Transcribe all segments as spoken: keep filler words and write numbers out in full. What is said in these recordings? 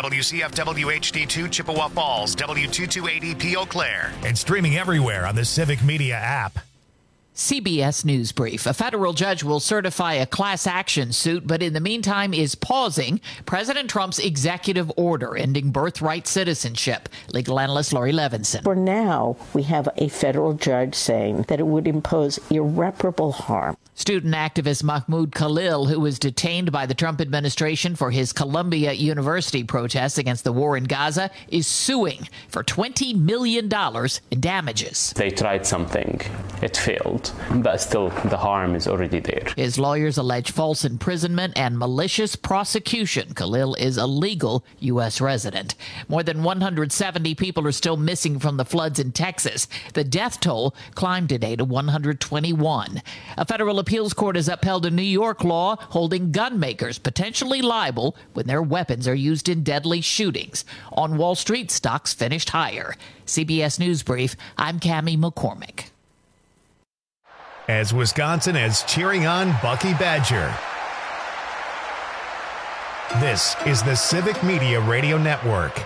W C F W H D two Chippewa Falls, W two two eight zero P Eau Claire. And streaming everywhere on the Civic Media app. C B S News Brief. A federal judge will certify a class action suit, but in the meantime is pausing President Trump's executive order ending birthright citizenship. Legal analyst Lori Levinson. For now, we have a federal judge saying that it would impose irreparable harm. Student activist Mahmoud Khalil, who was detained by the Trump administration for his Columbia University protests against the war in Gaza, is suing for twenty million dollars in damages. They tried something. It failed, but still the harm is already there. His lawyers allege false imprisonment and malicious prosecution. Khalil is a legal U S resident. More than one hundred seventy people are still missing from the floods in Texas. The death toll climbed today to one hundred twenty-one. A federal appeals court has upheld a New York law holding gun makers potentially liable when their weapons are used in deadly shootings. On Wall Street, stocks finished higher. C B S News Brief, I'm Cammie McCormick. As Wisconsin is cheering on Bucky Badger. This is the Civic Media Radio Network.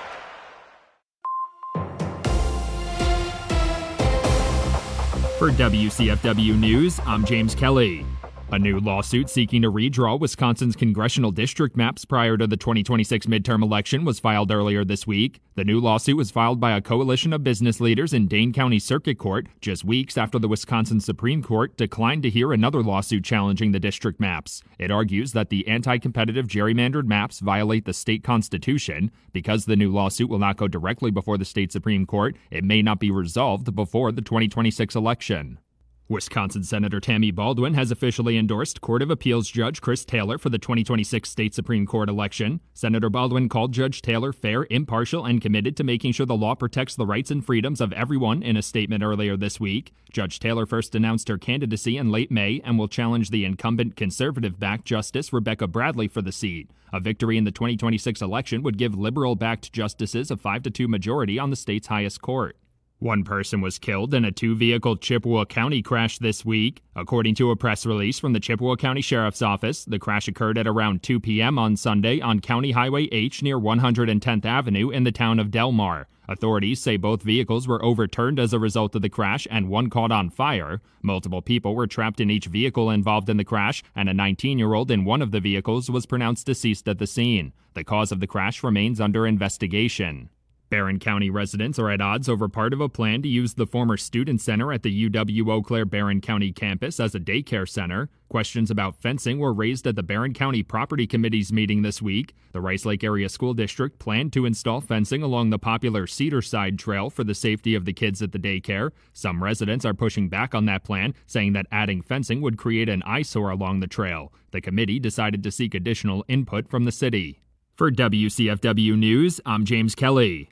For W C F W News, I'm James Kelly. A new lawsuit seeking to redraw Wisconsin's congressional district maps prior to the twenty twenty-six midterm election was filed earlier this week. The new lawsuit was filed by a coalition of business leaders in Dane County Circuit Court just weeks after the Wisconsin Supreme Court declined to hear another lawsuit challenging the district maps. It argues that the anti-competitive gerrymandered maps violate the state constitution. Because the new lawsuit will not go directly before the state Supreme Court, it may not be resolved before the twenty twenty-six election. Wisconsin Senator Tammy Baldwin has officially endorsed Court of Appeals Judge Chris Taylor for the twenty twenty-six state Supreme Court election. Senator Baldwin called Judge Taylor fair, impartial, and committed to making sure the law protects the rights and freedoms of everyone in a statement earlier this week. Judge Taylor first announced her candidacy in late May and will challenge the incumbent conservative-backed Justice Rebecca Bradley for the seat. A victory in the twenty twenty-six election would give liberal-backed justices a five to two majority on the state's highest court. One person was killed in a two-vehicle Chippewa County crash this week. According to a press release from the Chippewa County Sheriff's Office, the crash occurred at around two p.m. on Sunday on County Highway H near one hundred tenth Avenue in the town of Delmar. Authorities say both vehicles were overturned as a result of the crash and one caught on fire. Multiple people were trapped in each vehicle involved in the crash, and a nineteen-year-old in one of the vehicles was pronounced deceased at the scene. The cause of the crash remains under investigation. Barron County residents are at odds over part of a plan to use the former student center at the U W-Eau Claire Barron County campus as a daycare center. Questions about fencing were raised at the Barron County Property Committee's meeting this week. The Rice Lake Area School District planned to install fencing along the popular Cedar Side Trail for the safety of the kids at the daycare. Some residents are pushing back on that plan, saying that adding fencing would create an eyesore along the trail. The committee decided to seek additional input from the city. For W C F W News, I'm James Kelly.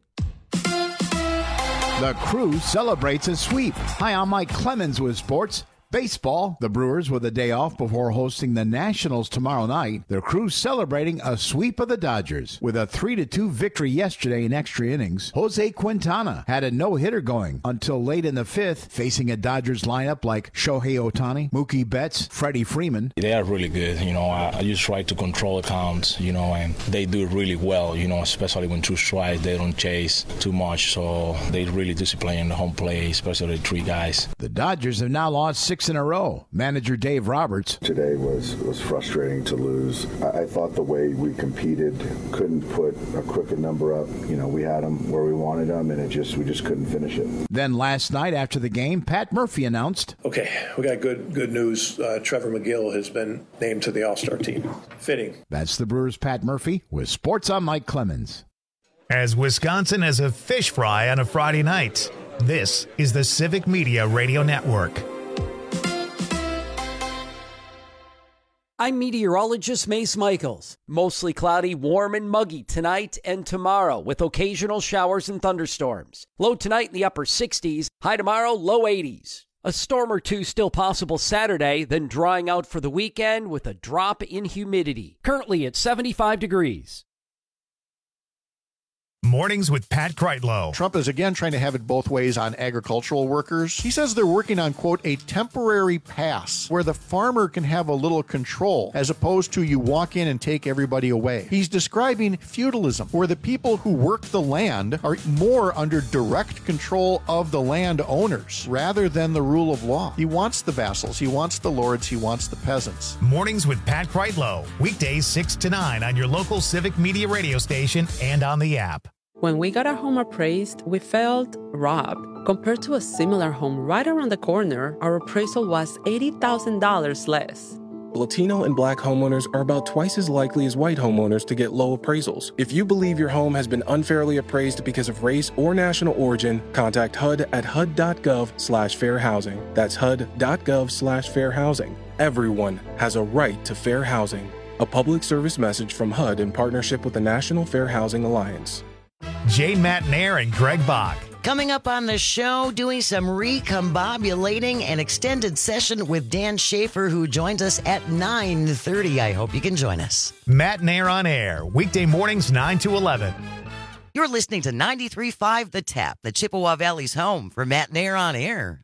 The Crew celebrates a sweep. Hi, I'm Mike Clemens with sports. Baseball, the Brewers with a day off before hosting the Nationals tomorrow night. The Crew celebrating a sweep of the Dodgers. With a three to two victory yesterday in extra innings, Jose Quintana had a no-hitter going until late in the fifth, facing a Dodgers lineup like Shohei Ohtani, Mookie Betts, Freddie Freeman. They are really good. You know, I, I just try to control the counts, you know, and they do it really well, you know, especially when two strikes, they don't chase too much, so they really discipline the home play, especially the three guys. The Dodgers have now lost six in a row. Manager Dave Roberts. Today was, was frustrating to lose. I, I thought the way we competed, couldn't put a quicker number up. You know, we had them where we wanted them, and it just we just couldn't finish it. Then last night after the game, Pat Murphy announced, okay, we got good good news. Uh, Trevor McGill has been named to the All-Star team. Fitting. That's the Brewers' Pat Murphy with Sports on Mike Clemens. As Wisconsin has a fish fry on a Friday night, this is the Civic Media Radio Network. I'm meteorologist Mace Michaels. Mostly cloudy, warm, and muggy tonight and tomorrow with occasional showers and thunderstorms. Low tonight in the upper sixties, high tomorrow, low eighties. A storm or two still possible Saturday, then drying out for the weekend with a drop in humidity. Currently at seventy-five degrees. Mornings with Pat Kreitlow. Trump is again trying to have it both ways on agricultural workers. He says they're working on, quote, a temporary pass where the farmer can have a little control as opposed to you walk in and take everybody away. He's describing feudalism, where the people who work the land are more under direct control of the land owners rather than the rule of law. He wants the vassals, he wants the lords, he wants the peasants. Mornings with Pat Kreitlow. Weekdays six to nine on your local Civic Media radio station and on the app. When we got our home appraised, we felt robbed. Compared to a similar home right around the corner, our appraisal was eighty thousand dollars less. Latino and Black homeowners are about twice as likely as white homeowners to get low appraisals. If you believe your home has been unfairly appraised because of race or national origin, contact H U D at H U D dot gov slash fair housing. That's H U D dot gov slash fair housing. Everyone has a right to fair housing. A public service message from H U D in partnership with the National Fair Housing Alliance. Jay Matnair and Greg Bach. Coming up on the show, doing some recombobulating, an extended session with Dan Schaefer, who joins us at nine thirty. I hope you can join us. Matnair on air, weekday mornings nine to eleven. You're listening to ninety-three point five The Tap, the Chippewa Valley's home for Matnair on air.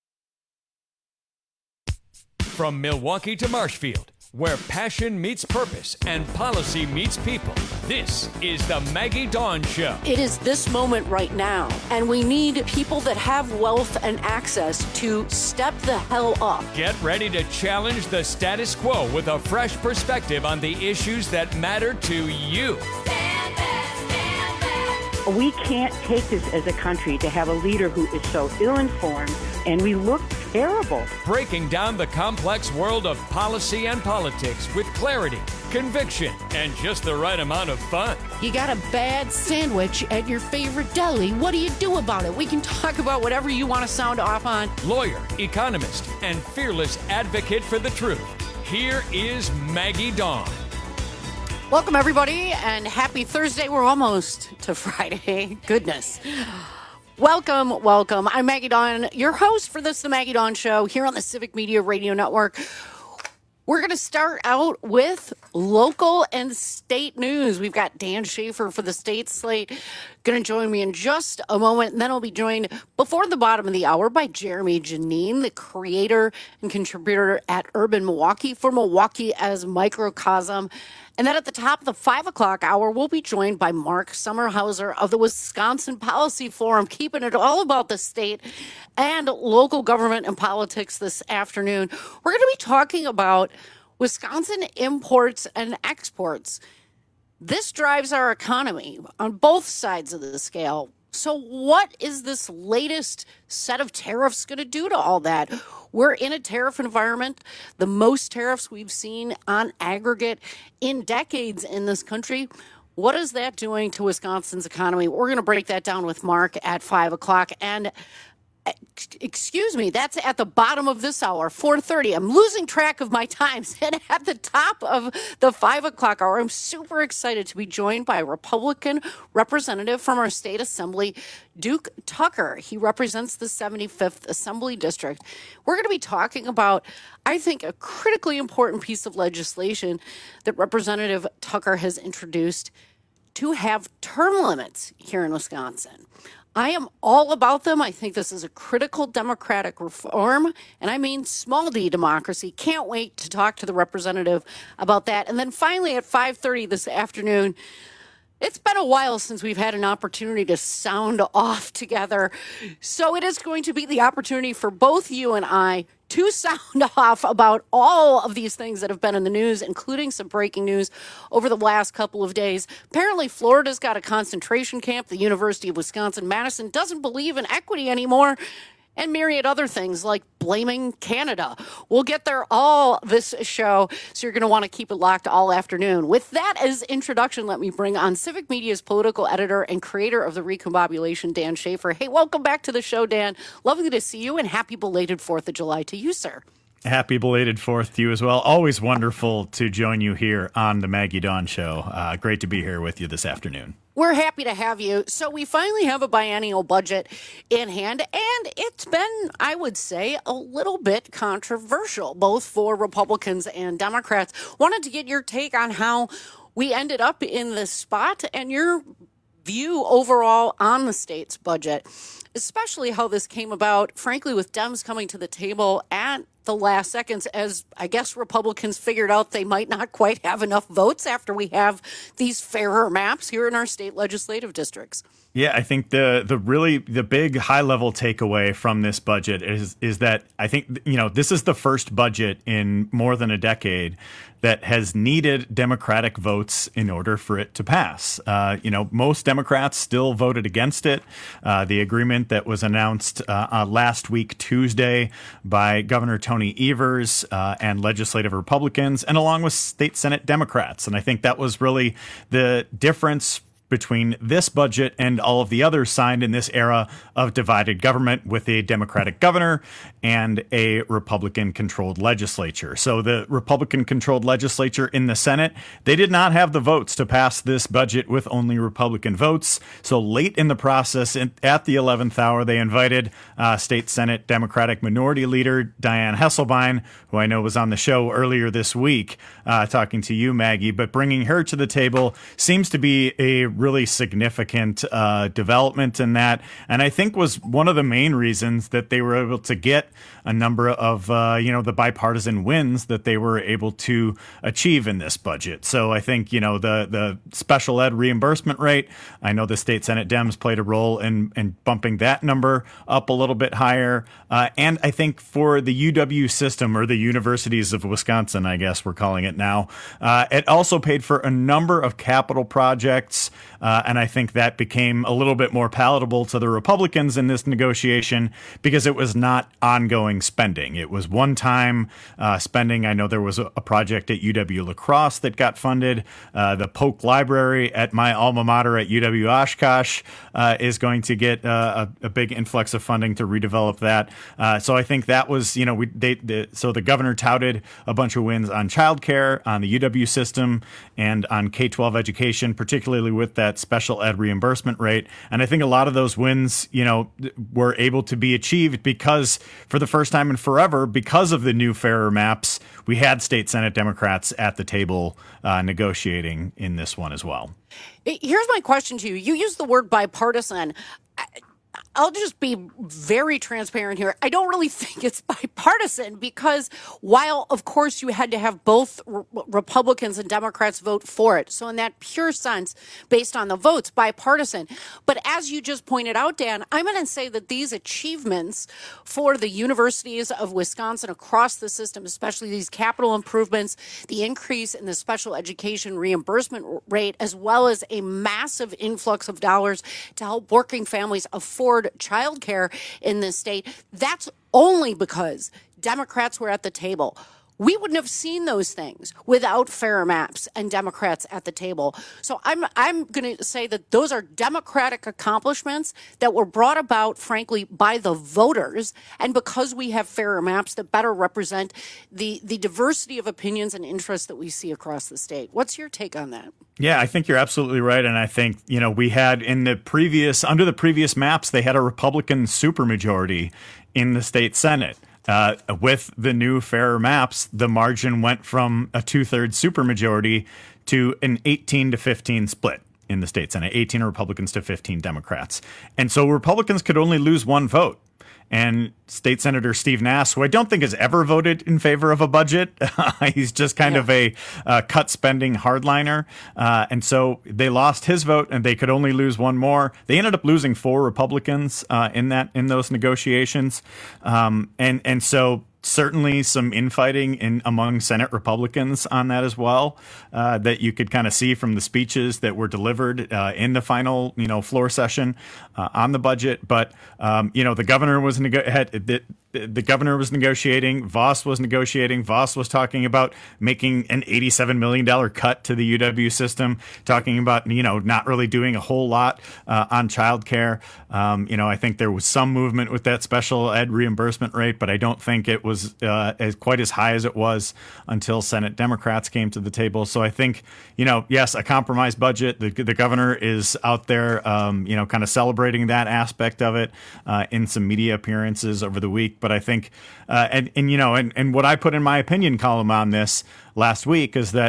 From Milwaukee to Marshfield, where passion meets purpose and policy meets people, this is the Maggie Dawn Show. It is this moment right now, and we need people that have wealth and access to step the hell up. Get ready to challenge the status quo with a fresh perspective on the issues that matter to you. Stand back, stand back. We can't take this as a country to have a leader who is so ill-informed, and we look terrible. Breaking down the complex world of policy and politics with clarity, conviction, and just the right amount of fun. You got a bad sandwich at your favorite deli. What do you do about it? We can talk about whatever you want to sound off on. Lawyer, economist, and fearless advocate for the truth. Here is Maggie Dawn. Welcome, everybody, and happy Thursday. We're almost to Friday. Goodness. Welcome, welcome. I'm Maggie Dawn, your host for this, The Maggie Dawn Show, here on the Civic Media Radio Network. We're going to start out with local and state news. We've got Dan Schaefer for the state slate going to join me in just a moment. And then I'll be joined before the bottom of the hour by Jeremy Janine, the creator and contributor at Urban Milwaukee for Milwaukee as Microcosm. And then at the top of the five o'clock hour, we'll be joined by Mark Sommerhauser of the Wisconsin Policy Forum, keeping it all about the state and local government and politics this afternoon. We're going to be talking about Wisconsin imports and exports. This drives our economy on both sides of the scale. So what is this latest set of tariffs going to do to all that? We're in a tariff environment, the most tariffs we've seen on aggregate in decades in this country. What is that doing to Wisconsin's economy? We're going to break that down with Mark at five o'clock. And excuse me, that's at the bottom of this hour, four thirty. I'm losing track of my times. And at the top of the five o'clock hour, I'm super excited to be joined by a Republican representative from our state assembly, Duke Tucker. He represents the seventy-fifth Assembly District. We're going to be talking about, I think, a critically important piece of legislation that Representative Tucker has introduced to have term limits here in Wisconsin. I am all about them. I think this is a critical democratic reform, and I mean small d democracy. Can't wait to talk to the representative about that. And then finally at five thirty this afternoon, it's been a while since we've had an opportunity to sound off together. So it is going to be the opportunity for both you and I to sound off about all of these things that have been in the news, including some breaking news over the last couple of days. Apparently, Florida's got a concentration camp. The University of Wisconsin-Madison doesn't believe in equity anymore, and myriad other things like blaming Canada. We'll get there all this show, so you're going to want to keep it locked all afternoon. With that as introduction, let me bring on Civic Media's political editor and creator of the Recombobulation, Dan Schaefer. Hey, welcome back to the show, Dan. Lovely to see you, and happy belated fourth of July to you, sir. Happy belated fourth to you as well. Always wonderful to join you here on the Maggie Dawn Show. Uh, great to be here with you this afternoon. We're happy to have you. So we finally have a biennial budget in hand, and it's been, I would say, a little bit controversial, both for Republicans and Democrats. Wanted to get your take on how we ended up in this spot and your view overall on the state's budget, especially how this came about, frankly, with Dems coming to the table at the last seconds, as I guess Republicans figured out they might not quite have enough votes after we have these fairer maps here in our state legislative districts. Yeah, I think the the really the big high level takeaway from this budget is is that I think, you know, this is the first budget in more than a decade that has needed Democratic votes in order for it to pass. Uh, you know, most Democrats still voted against it. Uh, the agreement that was announced uh, uh, last week, Tuesday, by Governor Tony Evers uh, and legislative Republicans, and along with state Senate Democrats. And I think that was really the difference between this budget and all of the others signed in this era of divided government with a Democratic governor and a Republican-controlled legislature. So the Republican-controlled legislature in the Senate, they did not have the votes to pass this budget with only Republican votes. So late in the process, at the eleventh hour, they invited uh, State Senate Democratic Minority Leader Dianne Hesselbein, who I know was on the show earlier this week, uh, talking to you, Maggie, but bringing her to the table seems to be a really significant uh, development in that, and I think was one of the main reasons that they were able to get a number of uh, you know the bipartisan wins that they were able to achieve in this budget. So I think, you know, the the special ed reimbursement rate, I know the state Senate Dems played a role in, in bumping that number up a little bit higher, uh, and I think for the U W system, or the Universities of Wisconsin, I guess we're calling it now, uh, it also paid for a number of capital projects. Uh, and I think that became a little bit more palatable to the Republicans in this negotiation because it was not ongoing spending. It was one-time uh, spending. I know there was a, a project at U W La Crosse that got funded. Uh, the Polk Library at my alma mater at U W Oshkosh uh, is going to get uh, a, a big influx of funding to redevelop that. Uh, so I think that was, you know, we they, the, so the governor touted a bunch of wins on childcare, on the U W system, and on K twelve education, particularly with that special ed reimbursement rate. And I think a lot of those wins, you know, were able to be achieved because for the first time in forever, because of the new fairer maps, we had state Senate Democrats at the table uh, negotiating in this one as well. Here's my question to you. You used the word bipartisan. I- I'll just be very transparent here. I don't really think it's bipartisan because while, of course, you had to have both re- Republicans and Democrats vote for it. So in that pure sense, based on the votes, bipartisan. But as you just pointed out, Dan, I'm going to say that these achievements for the universities of Wisconsin across the system, especially these capital improvements, the increase in the special education reimbursement rate, as well as a massive influx of dollars to help working families afford childcare in this state, that's only because Democrats were at the table. We wouldn't have seen those things without fairer maps and Democrats at the table. So I'm I'm going to say that those are Democratic accomplishments that were brought about, frankly, by the voters, and because we have fairer maps that better represent the the diversity of opinions and interests that we see across the state. What's your take on that? Yeah, I think you're absolutely right. And I think, you know, we had in the previous, under the previous maps, they had a Republican supermajority in the state Senate. Uh, with the new fairer maps, the margin went from a two-thirds supermajority to an eighteen to fifteen split in the state Senate, eighteen Republicans to fifteen Democrats. And so Republicans could only lose one vote. And State Senator Steve Nass, who I don't think has ever voted in favor of a budget, he's just kind yeah. of a uh, cut spending hardliner. Uh, and so they lost his vote and they could only lose one more. They ended up losing four Republicans uh, in that in those negotiations. Um, and, and so certainly some infighting in among Senate Republicans on that as well, uh, that you could kind of see from the speeches that were delivered uh, in the final, you know, floor session uh, on the budget. But, um, you know, the governor was nego- had, the, the governor was negotiating. Voss was negotiating. Voss was talking about making an eighty-seven million dollars cut to the U W system, talking about, you know, not really doing a whole lot uh, on childcare. Um, you know, I think there was some movement with that special ed reimbursement rate, but I don't think it was uh, as quite as high as it was until Senate Democrats came to the table. So I think, you know, yes, a compromise budget. The, the governor is out there, um, you know, kind of celebrating that aspect of it uh, in some media appearances over the week. But I think, uh, and, and you know, and, and what I put in my opinion column on this last week is that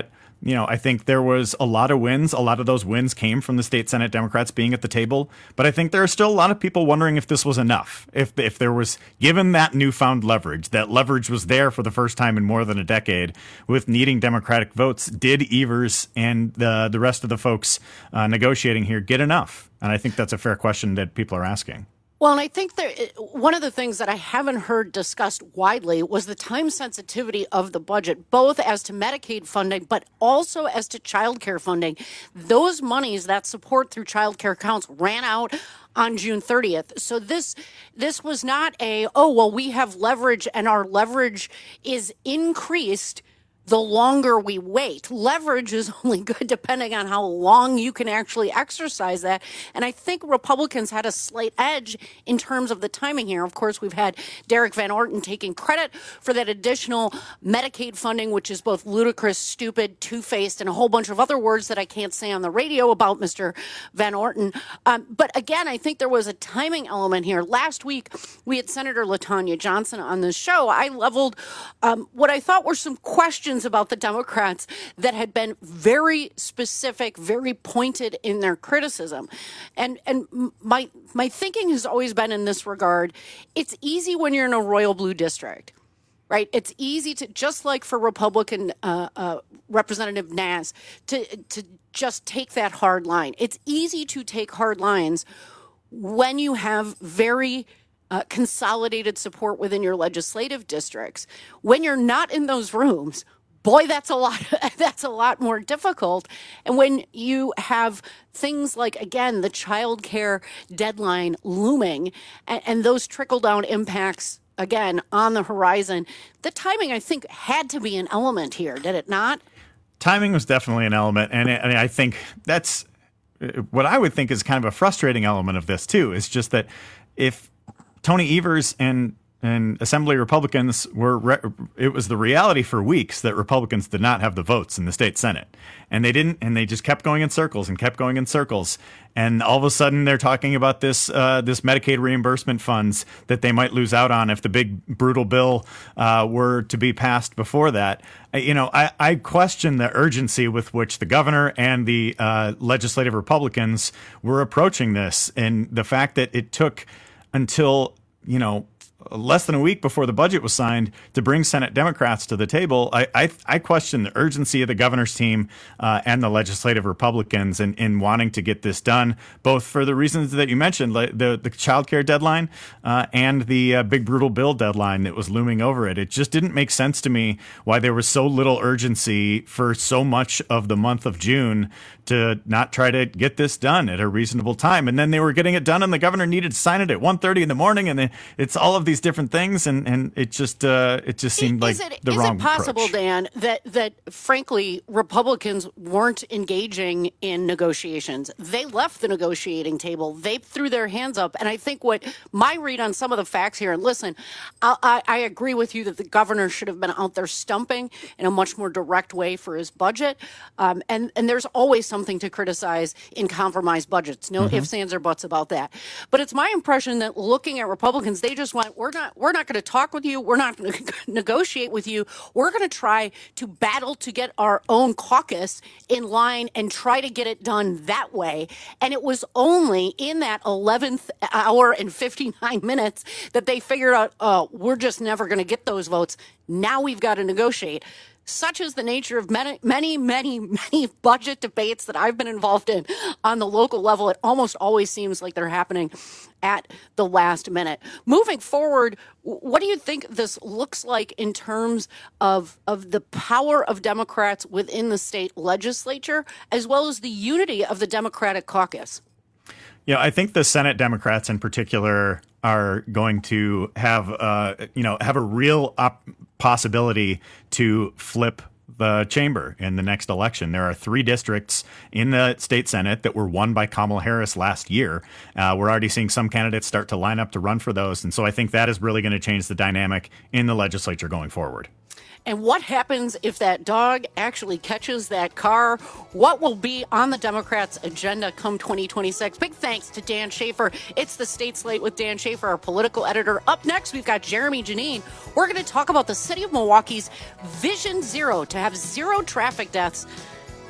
You know, I think there was a lot of wins. A lot of those wins came from the state Senate Democrats being at the table. But I think there are still a lot of people wondering if this was enough. If if there was, given that newfound leverage, that leverage was there for the first time in more than a decade with needing Democratic votes, did Evers and the, the rest of the folks uh, negotiating here get enough? And I think that's a fair question that people are asking. Well, and I think there, one of the things that I haven't heard discussed widely was the time sensitivity of the budget, both as to Medicaid funding, but also as to child care funding. Those monies that support through child care accounts ran out on June thirtieth. So this this was not a, oh, well, we have leverage and our leverage is increased the longer we wait. Leverage is only good depending on how long you can actually exercise that. And I think Republicans had a slight edge in terms of the timing here. Of course, we've had Derek Van Orten taking credit for that additional Medicaid funding, which is both ludicrous, stupid, two-faced, and a whole bunch of other words that I can't say on the radio about Mister Van Orten. Um, but again, I think there was a timing element here. Last week, we had Senator LaTanya Johnson on this show. I leveled um, what I thought were some questions about the Democrats that had been very specific, very pointed in their criticism. And and my my thinking has always been in this regard, it's easy when you're in a royal blue district, right? It's easy to, just like for Republican uh, uh, Representative Naz, to, to just take that hard line. It's easy to take hard lines when you have very uh, consolidated support within your legislative districts. When you're not in those rooms, boy, that's a lot. That's a lot more difficult. And when you have things like, again, the child care deadline looming and, and those trickle down impacts, again, on the horizon, the timing, I think, had to be an element here, did it not? Timing was definitely an element. And, and I think that's what I would think is kind of a frustrating element of this, too, is just that if Tony Evers and And Assembly Republicans were, re- it was the reality for weeks that Republicans did not have the votes in the state Senate. And they didn't, and they just kept going in circles and kept going in circles. And all of a sudden they're talking about this, uh, this Medicaid reimbursement funds that they might lose out on if the big brutal bill uh, were to be passed before that. You know, I, I question the urgency with which the governor and the uh, legislative Republicans were approaching this. And the fact that it took until, you know, less than a week before the budget was signed to bring Senate Democrats to the table, I I, I question the urgency of the governor's team uh, and the legislative Republicans in, in wanting to get this done, both for the reasons that you mentioned, like the, the child care deadline uh, and the uh, big brutal bill deadline that was looming over it. It just didn't make sense to me why there was so little urgency for so much of the month of June to not try to get this done at a reasonable time. And then they were getting it done and the governor needed to sign it at one thirty in the morning. And then it's all of these different things. And, and it just uh, it just seemed is like it, the is wrong it possible, approach. Dan, that, that frankly, Republicans weren't engaging in negotiations? They left the negotiating table. They threw their hands up. And I think what my read on some of the facts here, and listen, I, I, I agree with you that the governor should have been out there stumping in a much more direct way for his budget. Um, and, and there's always something to criticize in compromised budgets. No mm-hmm. ifs, ands, or buts about that. But it's my impression that looking at Republicans, they just went, we're not, we're not going to talk with you. We're not going to negotiate with you. We're going to try to battle to get our own caucus in line and try to get it done that way. And it was only in that eleventh hour and fifty-nine minutes that they figured out, oh, we're just never going to get those votes. Now we've got to negotiate. Such is the nature of many, many, many, many budget debates that I've been involved in on the local level. It almost always seems like they're happening at the last minute. Moving forward, what do you think this looks like in terms of, of the power of Democrats within the state legislature, as well as the unity of the Democratic caucus? Yeah, I think the Senate Democrats in particular are going to have, uh, you know, have a real op- possibility to flip the chamber in the next election. There are three districts in the state Senate that were won by Kamala Harris last year. Uh, we're already seeing some candidates start to line up to run for those. And so I think that is really going to change the dynamic in the legislature going forward. And what happens if that dog actually catches that car? What will be on the Democrats' agenda come twenty twenty-six? Big thanks to Dan Schaefer. It's the State Slate with Dan Schaefer, our political editor. Up next, we've got Jeremy Janine. We're going to talk about the city of Milwaukee's Vision Zero to have zero traffic deaths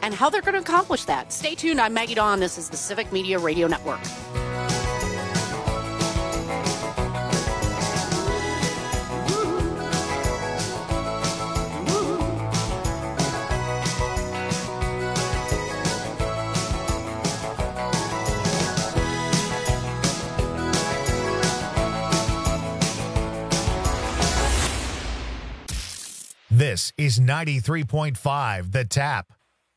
and how they're going to accomplish that. Stay tuned. I'm Maggie Dawn. This is the Civic Media Radio Network. This is ninety-three point five The Tap.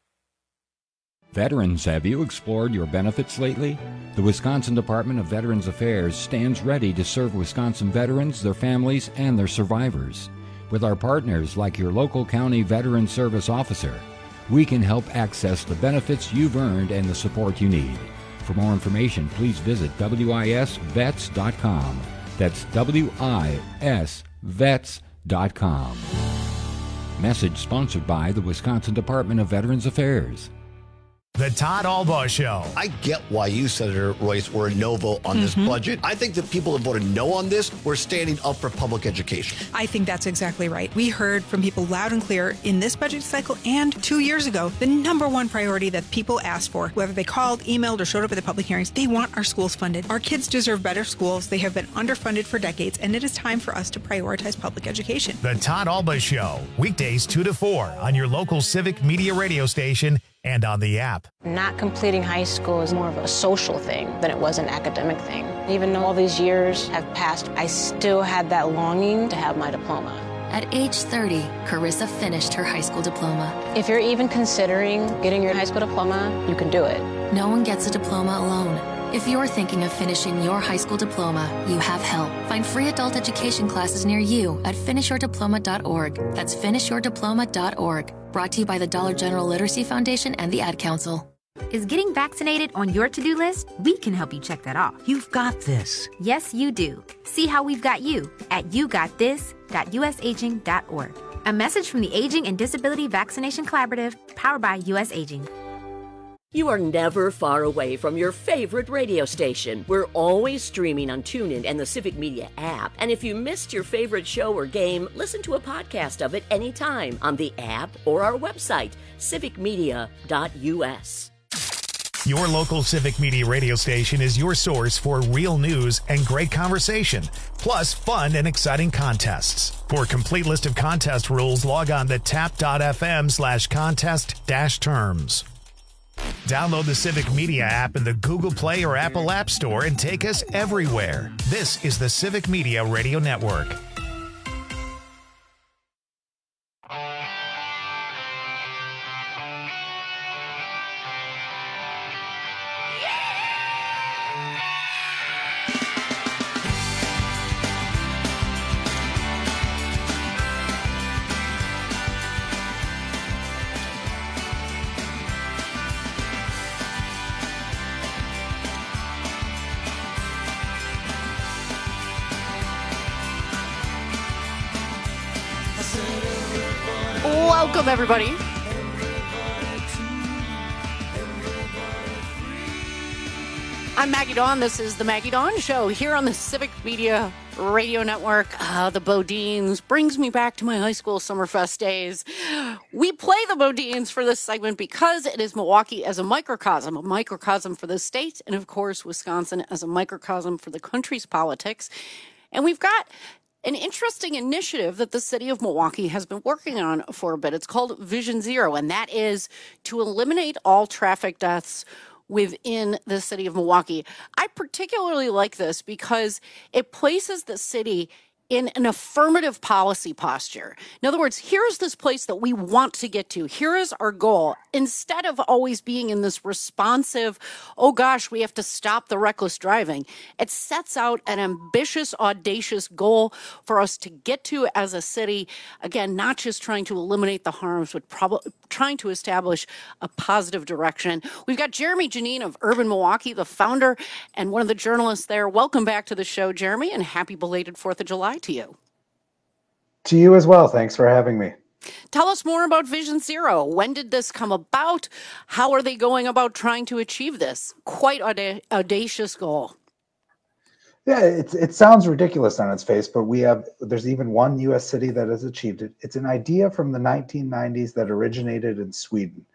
Veterans, have you explored your benefits lately? The Wisconsin Department of Veterans Affairs stands ready to serve Wisconsin veterans, their families, and their survivors. With our partners like your local county veteran service officer, we can help access the benefits you've earned and the support you need. For more information, please visit wisvets dot com. That's W I S vets dot com. Message sponsored by the Wisconsin Department of Veterans Affairs. The Todd Albaugh Show. I get why you, Senator Royce, were a no vote on mm-hmm. this budget. I think the people that voted no on this were standing up for public education. I think that's exactly right. We heard from people loud and clear in this budget cycle and two years ago, the number one priority that people asked for, whether they called, emailed, or showed up at the public hearings, they want our schools funded. Our kids deserve better schools. They have been underfunded for decades, and it is time for us to prioritize public education. The Todd Albaugh Show, weekdays two to four on your local Civic Media radio station and on the app. Not completing high school is more of a social thing than it was an academic thing. Even though all these years have passed, I still had that longing to have my diploma. At age thirty, Carissa finished her high school diploma. If you're even considering getting your high school diploma, you can do it. No one gets a diploma alone. If you're thinking of finishing your high school diploma, you have help. Find free adult education classes near you at finish your diploma dot org. That's finish your diploma dot org. Brought to you by the Dollar General Literacy Foundation and the Ad Council. Is getting vaccinated on your to-do list? We can help you check that off. You've got this. Yes, you do. See how we've got you at you got this dot u s aging dot org. A message from the Aging and Disability Vaccination Collaborative, powered by U S Aging. You are never far away from your favorite radio station. We're always streaming on TuneIn and the Civic Media app. And if you missed your favorite show or game, listen to a podcast of it anytime on the app or our website, civic media dot u s. Your local Civic Media radio station is your source for real news and great conversation, plus fun and exciting contests. For a complete list of contest rules, log on to tap dot f m slash contest dash terms. Download the Civic Media app in the Google Play or Apple App Store and take us everywhere. This is the Civic Media Radio Network. Welcome, everybody. I'm Maggie Dawn. This is the Maggie Dawn Show here on the Civic Media Radio Network. Uh, the Bodines brings me back to my high school Summerfest days. We play the Bodines for this segment because it is Milwaukee as a microcosm, a microcosm for the state, and of course, Wisconsin as a microcosm for the country's politics. And we've got an interesting initiative that the city of Milwaukee has been working on for a bit. It's called Vision Zero, and that is to eliminate all traffic deaths within the city of Milwaukee. I particularly like this because it places the city in an affirmative policy posture. In other words, here's this place that we want to get to. Here is our goal. Instead of always being in this responsive, oh gosh, we have to stop the reckless driving, it sets out an ambitious, audacious goal for us to get to as a city. Again, not just trying to eliminate the harms, but prob- trying to establish a positive direction. We've got Jeremy Janine of Urban Milwaukee, the founder and one of the journalists there. Welcome back to the show, Jeremy, and happy belated fourth of July to you. To you as well. Thanks for having me. Tell us more about Vision Zero. When did this come about? How are they going about trying to achieve this quite auda- audacious goal? Yeah, it, it sounds ridiculous on its face, but we have, there's even one U S city that has achieved it. It's an idea from the nineteen nineties that originated in Sweden.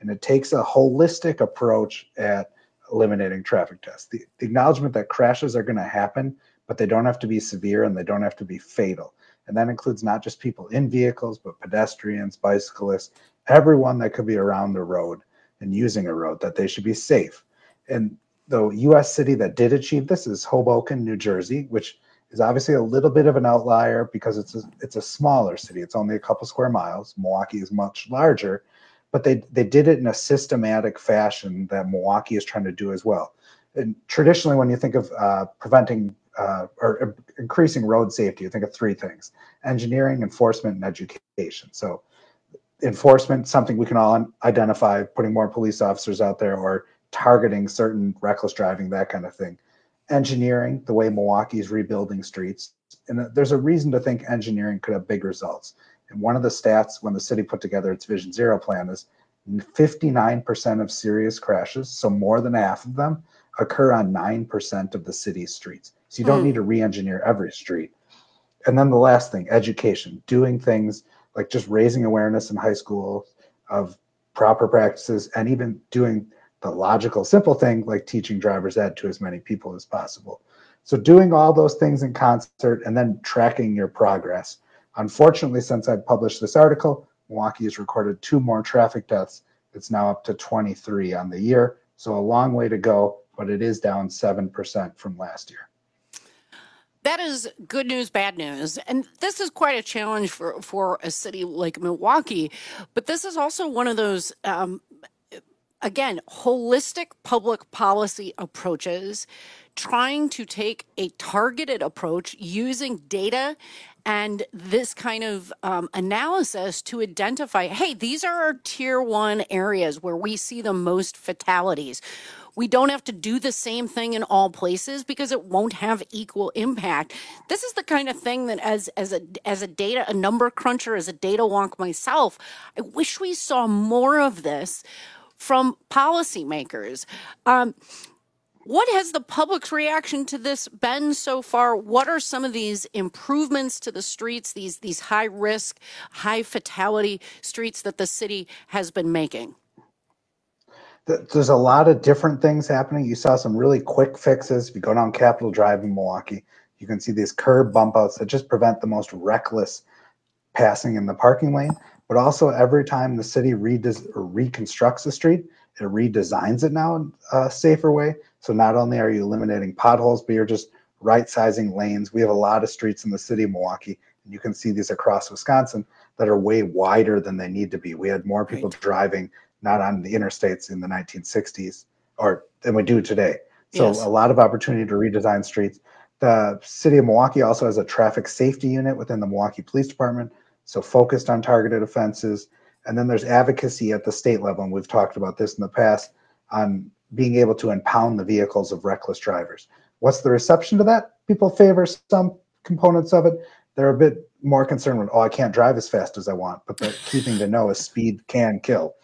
And it takes a holistic approach at eliminating traffic deaths. The, the acknowledgement that crashes are going to happen, but they don't have to be severe and they don't have to be fatal. And that includes not just people in vehicles, but pedestrians, bicyclists, everyone that could be around the road and using a road, that they should be safe. And the U S city that did achieve this is Hoboken, New Jersey, which is obviously a little bit of an outlier because it's a, it's a smaller city. It's only a couple square miles. Milwaukee is much larger, but they, they did it in a systematic fashion that Milwaukee is trying to do as well. And traditionally, when you think of uh, preventing uh, or increasing road safety, you think of three things: engineering, enforcement, and education. So enforcement, something we can all identify, putting more police officers out there or targeting certain reckless driving, that kind of thing. Engineering, the way Milwaukee is rebuilding streets. And there's a reason to think engineering could have big results. And one of the stats when the city put together its Vision Zero plan is fifty-nine percent of serious crashes, so more than half of them, occur on nine percent of the city's streets. So you don't mm. need to re-engineer every street. And then the last thing, education, doing things like just raising awareness in high school of proper practices, and even doing the logical, simple thing like teaching driver's ed to as many people as possible. So doing all those things in concert and then tracking your progress. Unfortunately, since I published this article, Milwaukee has recorded two more traffic deaths. It's now up to twenty-three on the year. So a long way to go, but it is down seven percent from last year. That is good news, bad news. And this is quite a challenge for, for a city like Milwaukee. But this is also one of those, um, again, holistic public policy approaches, trying to take a targeted approach using data and this kind of um, analysis to identify, hey, these are our tier one areas where we see the most fatalities. We don't have to do the same thing in all places because it won't have equal impact. This is the kind of thing that as as a as a data, a number cruncher, as a data wonk myself, I wish we saw more of this from policymakers. Um, What has the public's reaction to this been so far? What are some of these improvements to the streets, these these high risk, high fatality streets that the city has been making? There's a lot of different things happening. You saw some really quick fixes. If you go down Capitol Drive in Milwaukee, you can see these curb bump outs that just prevent the most reckless passing in the parking lane. But also every time the city redes- or reconstructs a street, it redesigns it now in a safer way. So not only are you eliminating potholes, but you're just right-sizing lanes. We have a lot of streets in the city of Milwaukee, and you can see these across Wisconsin that are way wider than they need to be. We had more people right. driving not on the interstates in the nineteen sixties or than we do today. So yes. a lot of opportunity to redesign streets. The city of Milwaukee also has a traffic safety unit within the Milwaukee Police Department, so focused on targeted offenses. And then there's advocacy at the state level, and we've talked about this in the past, on being able to impound the vehicles of reckless drivers. What's the reception to that? People favor some components of it. They're a bit more concerned with, oh, I can't drive as fast as I want. But the key thing to know is speed can kill.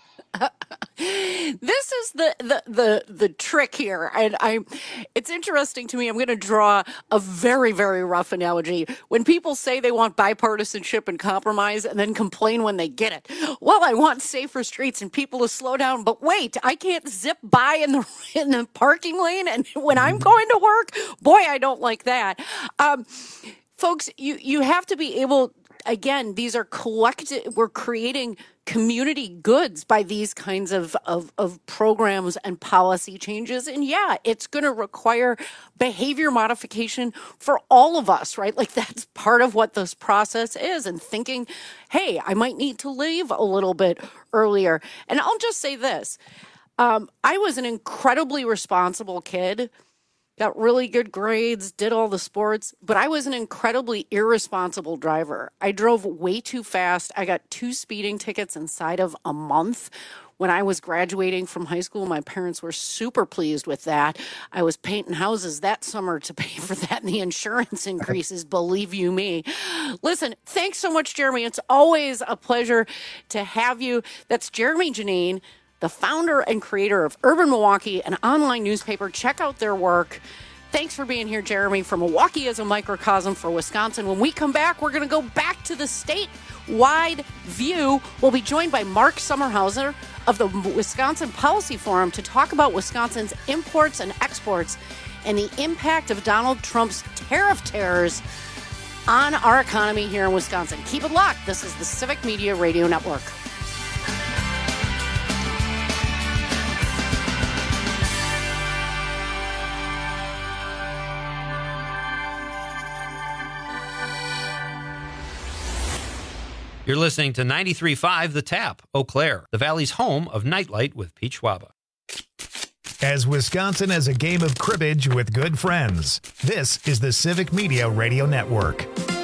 This is the, the the the trick here, and I it's interesting to me. I'm going to draw a very very rough analogy. When people say they want bipartisanship and compromise and then complain when they get it, well, I want safer streets and people to slow down, but wait, I can't zip by in the in the parking lane, and when I'm going to work, boy, I don't like that. Um, folks, you you have to be able. Again, these are collective. We're creating community goods by these kinds of, of, of programs and policy changes. And yeah, it's going to require behavior modification for all of us, right? Like that's part of what this process is. And thinking, hey, I might need to leave a little bit earlier. And I'll just say this. Um, I was an incredibly responsible kid. Got really good grades, did all the sports, but I was an incredibly irresponsible driver. I drove way too fast. I got two speeding tickets inside of a month. When I was graduating from high school, my parents were super pleased with that. I was painting houses that summer to pay for that and the insurance increases, believe you me. Listen, thanks so much, Jeremy. It's always a pleasure to have you. That's Jeremy Janine, the founder and creator of Urban Milwaukee, an online newspaper. Check out their work. Thanks for being here, Jeremy, from Milwaukee as a microcosm for Wisconsin. When we come back, we're going to go back to the statewide view. We'll be joined by Mark Sommerhauser of the Wisconsin Policy Forum to talk about Wisconsin's imports and exports and the impact of Donald Trump's tariff terrors on our economy here in Wisconsin. Keep it locked. This is the Civic Media Radio Network. You're listening to ninety-three point five The Tap, Eau Claire, the Valley's home of Nightlight with Pete Schwaba. As Wisconsin as a game of cribbage with good friends. This is the Civic Media Radio Network.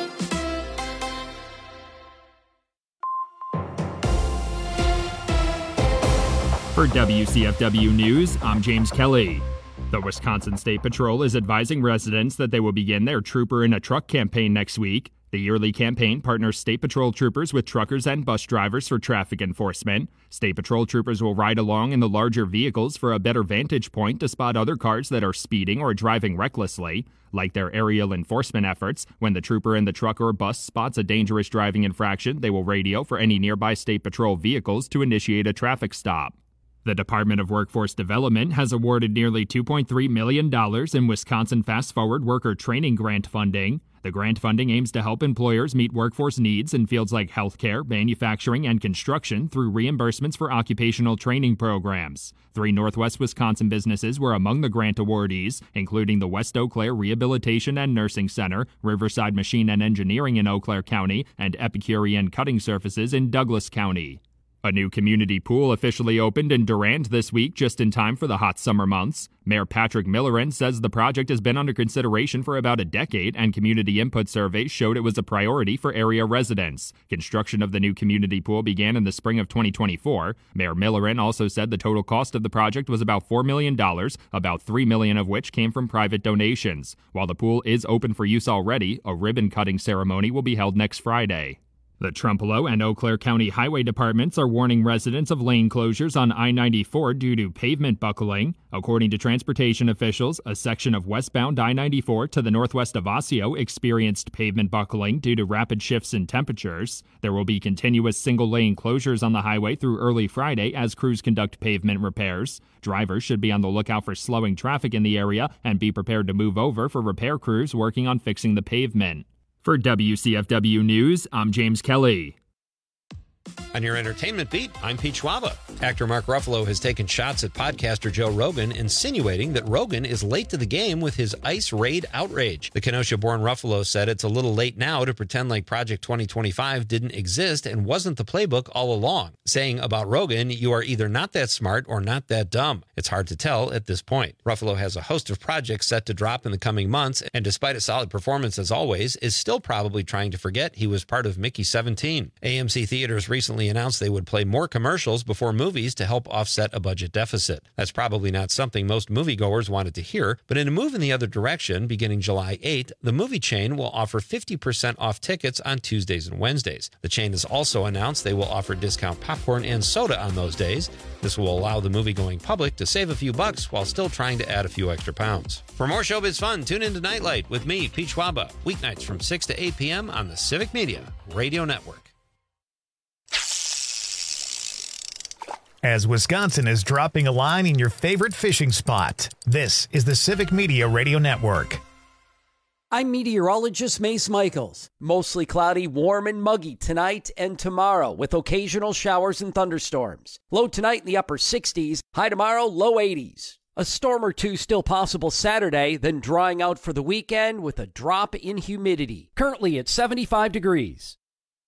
For W C F W News, I'm James Kelly. The Wisconsin State Patrol is advising residents that they will begin their Trooper in a Truck campaign next week. The yearly campaign partners State Patrol troopers with truckers and bus drivers for traffic enforcement. State Patrol troopers will ride along in the larger vehicles for a better vantage point to spot other cars that are speeding or driving recklessly. Like their aerial enforcement efforts, when the trooper in the truck or bus spots a dangerous driving infraction, they will radio for any nearby State Patrol vehicles to initiate a traffic stop. The Department of Workforce Development has awarded nearly two point three million dollars in Wisconsin Fast Forward Worker Training Grant funding. The grant funding aims to help employers meet workforce needs in fields like healthcare, manufacturing, and construction through reimbursements for occupational training programs. Three Northwest Wisconsin businesses were among the grant awardees, including the West Eau Claire Rehabilitation and Nursing Center, Riverside Machine and Engineering in Eau Claire County, and Epicurean Cutting Surfaces in Douglas County. A new community pool officially opened in Durand this week just in time for the hot summer months. Mayor Patrick Millerin says the project has been under consideration for about a decade, and community input surveys showed it was a priority for area residents. Construction of the new community pool began in the spring of twenty twenty-four. Mayor Millerin also said the total cost of the project was about four million dollars, about three million dollars of which came from private donations. While the pool is open for use already, a ribbon-cutting ceremony will be held next Friday. The Trempealeau and Eau Claire County Highway Departments are warning residents of lane closures on I ninety-four due to pavement buckling. According to transportation officials, a section of westbound I ninety-four to the northwest of Osseo experienced pavement buckling due to rapid shifts in temperatures. There will be continuous single-lane closures on the highway through early Friday as crews conduct pavement repairs. Drivers should be on the lookout for slowing traffic in the area and be prepared to move over for repair crews working on fixing the pavement. For W C F W News, I'm James Kelly. On your entertainment beat, I'm Pete Schwaba. Actor Mark Ruffalo has taken shots at podcaster Joe Rogan, insinuating that Rogan is late to the game with his ICE raid outrage. The Kenosha-born Ruffalo said it's a little late now to pretend like Project twenty twenty-five didn't exist and wasn't the playbook all along, saying about Rogan, you are either not that smart or not that dumb. It's hard to tell at this point. Ruffalo has a host of projects set to drop in the coming months, and despite a solid performance as always, is still probably trying to forget he was part of Mickey seventeen. A M C Theaters recently announced they would play more commercials before movies to help offset a budget deficit. That's probably not something most moviegoers wanted to hear, but in a move in the other direction, beginning July eighth, the movie chain will offer fifty percent off tickets on Tuesdays and Wednesdays. The chain has also announced they will offer discount popcorn and soda on those days. This will allow the movie-going public to save a few bucks while still trying to add a few extra pounds. For more showbiz fun, tune in to Nightlight with me, Pete Schwaba, weeknights from six to eight p.m. on the Civic Media Radio Network. As Wisconsin is dropping a line in your favorite fishing spot, this is the Civic Media Radio Network. I'm meteorologist Mace Michaels. Mostly cloudy, warm, and muggy tonight and tomorrow with occasional showers and thunderstorms. Low tonight in the upper sixties, high tomorrow, low eighties. A storm or two still possible Saturday, then drying out for the weekend with a drop in humidity. Currently at seventy-five degrees.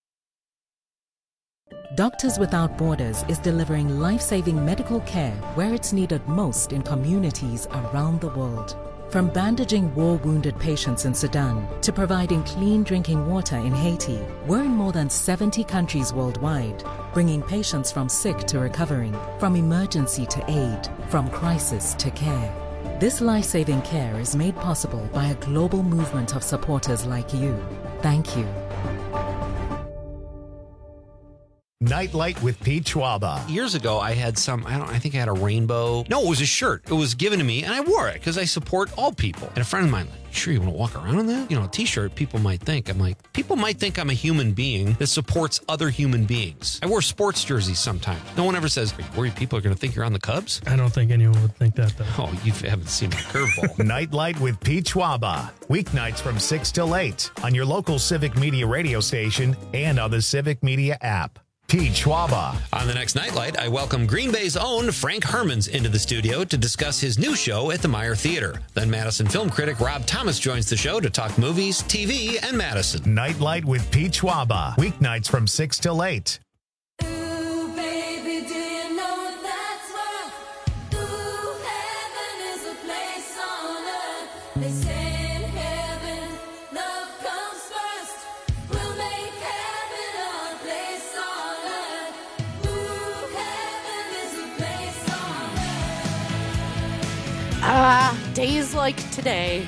Doctors Without Borders is delivering life-saving medical care where it's needed most in communities around the world. From bandaging war-wounded patients in Sudan to providing clean drinking water in Haiti, we're in more than seventy countries worldwide, bringing patients from sick to recovering, from emergency to aid, from crisis to care. This life-saving care is made possible by a global movement of supporters like you. Thank you. Nightlight with Pete Schwaba. Years ago, I had some, I don't I think I had a rainbow. No, it was a shirt. It was given to me, and I wore it because I support all people. And a friend of mine, like, sure you want to walk around in that? You know, a t-shirt, people might think. I'm like, people might think I'm a human being that supports other human beings. I wear sports jerseys sometimes. No one ever says, are you worried people are going to think you're on the Cubs? I don't think anyone would think that, though. Oh, you haven't seen my curveball. Nightlight with Pete Schwaba. Weeknights from six till eight on your local Civic Media radio station and on the Civic Media app. Pete Schwaba. On the next Nightlight, I welcome Green Bay's own Frank Hermans into the studio to discuss his new show at the Meyer Theater. Then Madison film critic Rob Thomas joins the show to talk movies, T V, and Madison. Nightlight with Pete Schwaba. Weeknights from six till eight. Ah, uh, days like today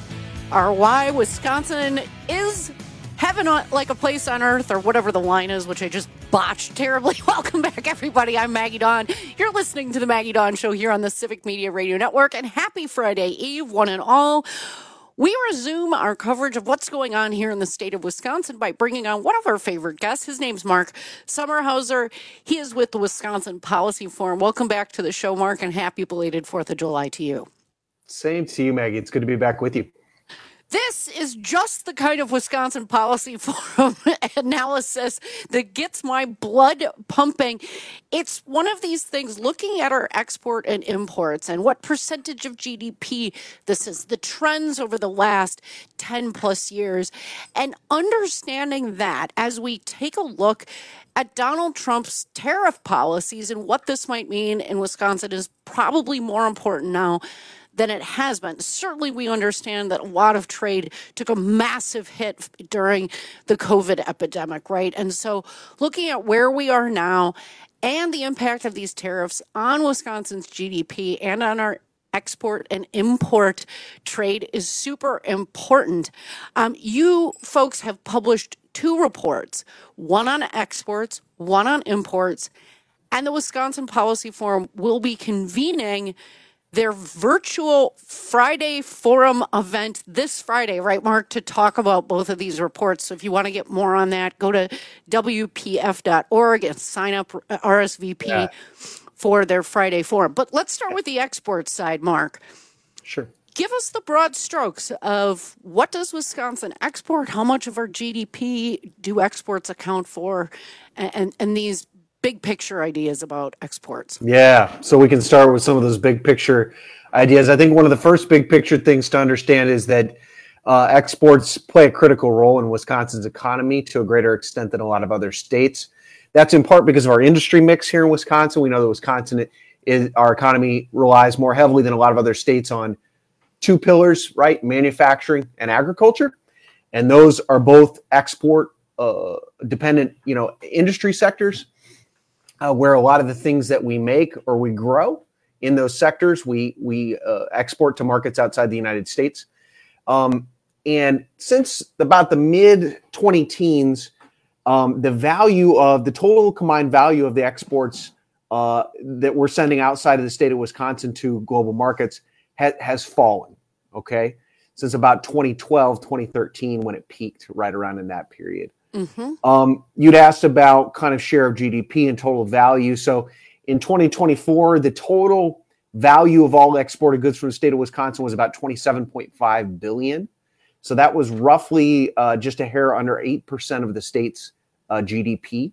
are why Wisconsin is heaven on, like a place on earth, or whatever the line is, which I just botched terribly. Welcome back, everybody. I'm Maggie Dawn. You're listening to the Maggie Dawn Show here on the Civic Media Radio Network, and happy Friday Eve, one and all. We resume our coverage of what's going on here in the state of Wisconsin by bringing on one of our favorite guests. His name's Mark Sommerhauser. He is with the Wisconsin Policy Forum. Welcome back to the show, Mark, and happy belated fourth of July to you. Same to you, Maggie. It's good to be back with you. This is just the kind of Wisconsin Policy Forum analysis that gets my blood pumping. It's one of these things, looking at our export and imports and what percentage of G D P this is, the trends over the last ten plus years, and understanding that as we take a look at Donald Trump's tariff policies and what this might mean in Wisconsin is probably more important now than it has been. Certainly, we understand that a lot of trade took a massive hit during the COVID epidemic, right? And so looking at where we are now and the impact of these tariffs on Wisconsin's G D P and on our export and import trade is super important. Um, you folks have published two reports, one on exports, one on imports, and the Wisconsin Policy Forum will be convening their virtual Friday Forum event this Friday, right, Mark, to talk about both of these reports. So if you want to get more on that, go to W P F dot org and sign up R S V P yeah. for their Friday Forum. But let's start with the export side, Mark. Sure. Give us the broad strokes of what does Wisconsin export, how much of our G D P do exports account for, and, and, and these big picture ideas about exports. Yeah, so we can start with some of those big picture ideas. I think one of the first big picture things to understand is that uh, exports play a critical role in Wisconsin's economy to a greater extent than a lot of other states. That's in part because of our industry mix here in Wisconsin. We know that Wisconsin is, our economy relies more heavily than a lot of other states on two pillars, right? Manufacturing and agriculture. And those are both export uh, dependent, you know, industry sectors. Uh, where a lot of the things that we make or we grow in those sectors, we we uh, export to markets outside the United States. Um, and since about the mid twenty teens, um, the value of the total combined value of the exports uh, that we're sending outside of the state of Wisconsin to global markets ha- has fallen. Okay, since about twenty twelve, twenty thirteen, when it peaked right around in that period. Mm-hmm. Um, you'd asked about kind of share of G D P and total value. So in twenty twenty-four, the total value of all exported goods from the state of Wisconsin was about twenty-seven point five billion dollars. So that was roughly uh, just a hair under eight percent of the state's uh, G D P.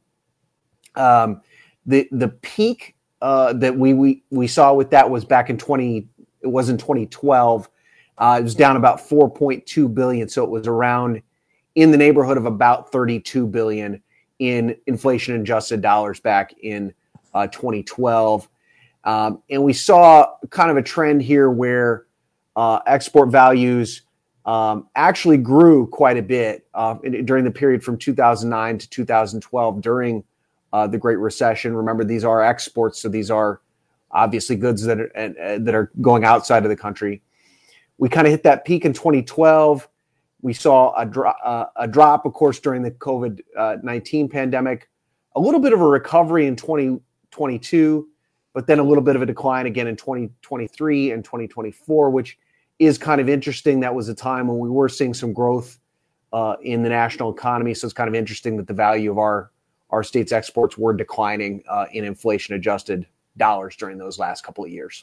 Um, the the peak uh, that we, we we saw with that was back in twenty. It was in twenty twelve. Uh, it was down about four point two billion dollars. So it was around in the neighborhood of about thirty-two billion dollars in inflation-adjusted dollars back in uh, twenty twelve. Um, and we saw kind of a trend here where uh, export values um, actually grew quite a bit uh, in, during the period from two thousand nine to two thousand twelve during uh, the Great Recession. Remember, these are exports, so these are obviously goods that are, uh, that are going outside of the country. We kind of hit that peak in twenty twelve. We saw a, dro- uh, a drop, of course, during the COVID nineteen pandemic. a little bit of a recovery in twenty twenty-two, but then a little bit of a decline again in twenty twenty-three and twenty twenty-four, which is kind of interesting. That was a time when we were seeing some growth uh, in the national economy. So it's kind of interesting that the value of our, our state's exports were declining uh, in inflation-adjusted dollars during those last couple of years.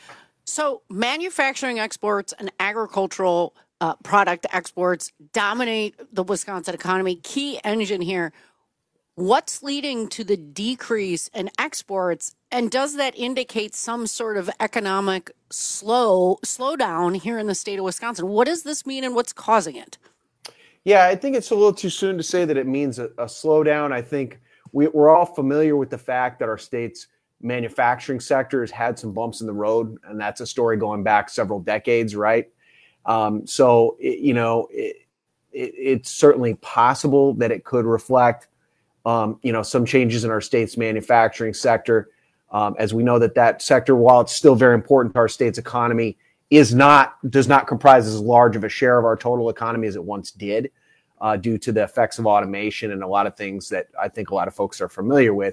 So manufacturing exports and agricultural uh, product exports dominate the Wisconsin economy. Key engine here. What's leading to the decrease in exports, and does that indicate some sort of economic slow slowdown here in the state of Wisconsin? What does this mean, and what's causing it? Yeah, I think it's a little too soon to say that it means a, a slowdown. I think we, we're all familiar with the fact that our state's manufacturing sector has had some bumps in the road, and that's a story going back several decades, right? Um, so, it, you know, it, it, it's certainly possible that it could reflect Um, you know, some changes in our state's manufacturing sector. Um, as we know that that sector, while it's still very important to our state's economy, is not, does not comprise as large of a share of our total economy as it once did uh, due to the effects of automation and a lot of things that I think a lot of folks are familiar with.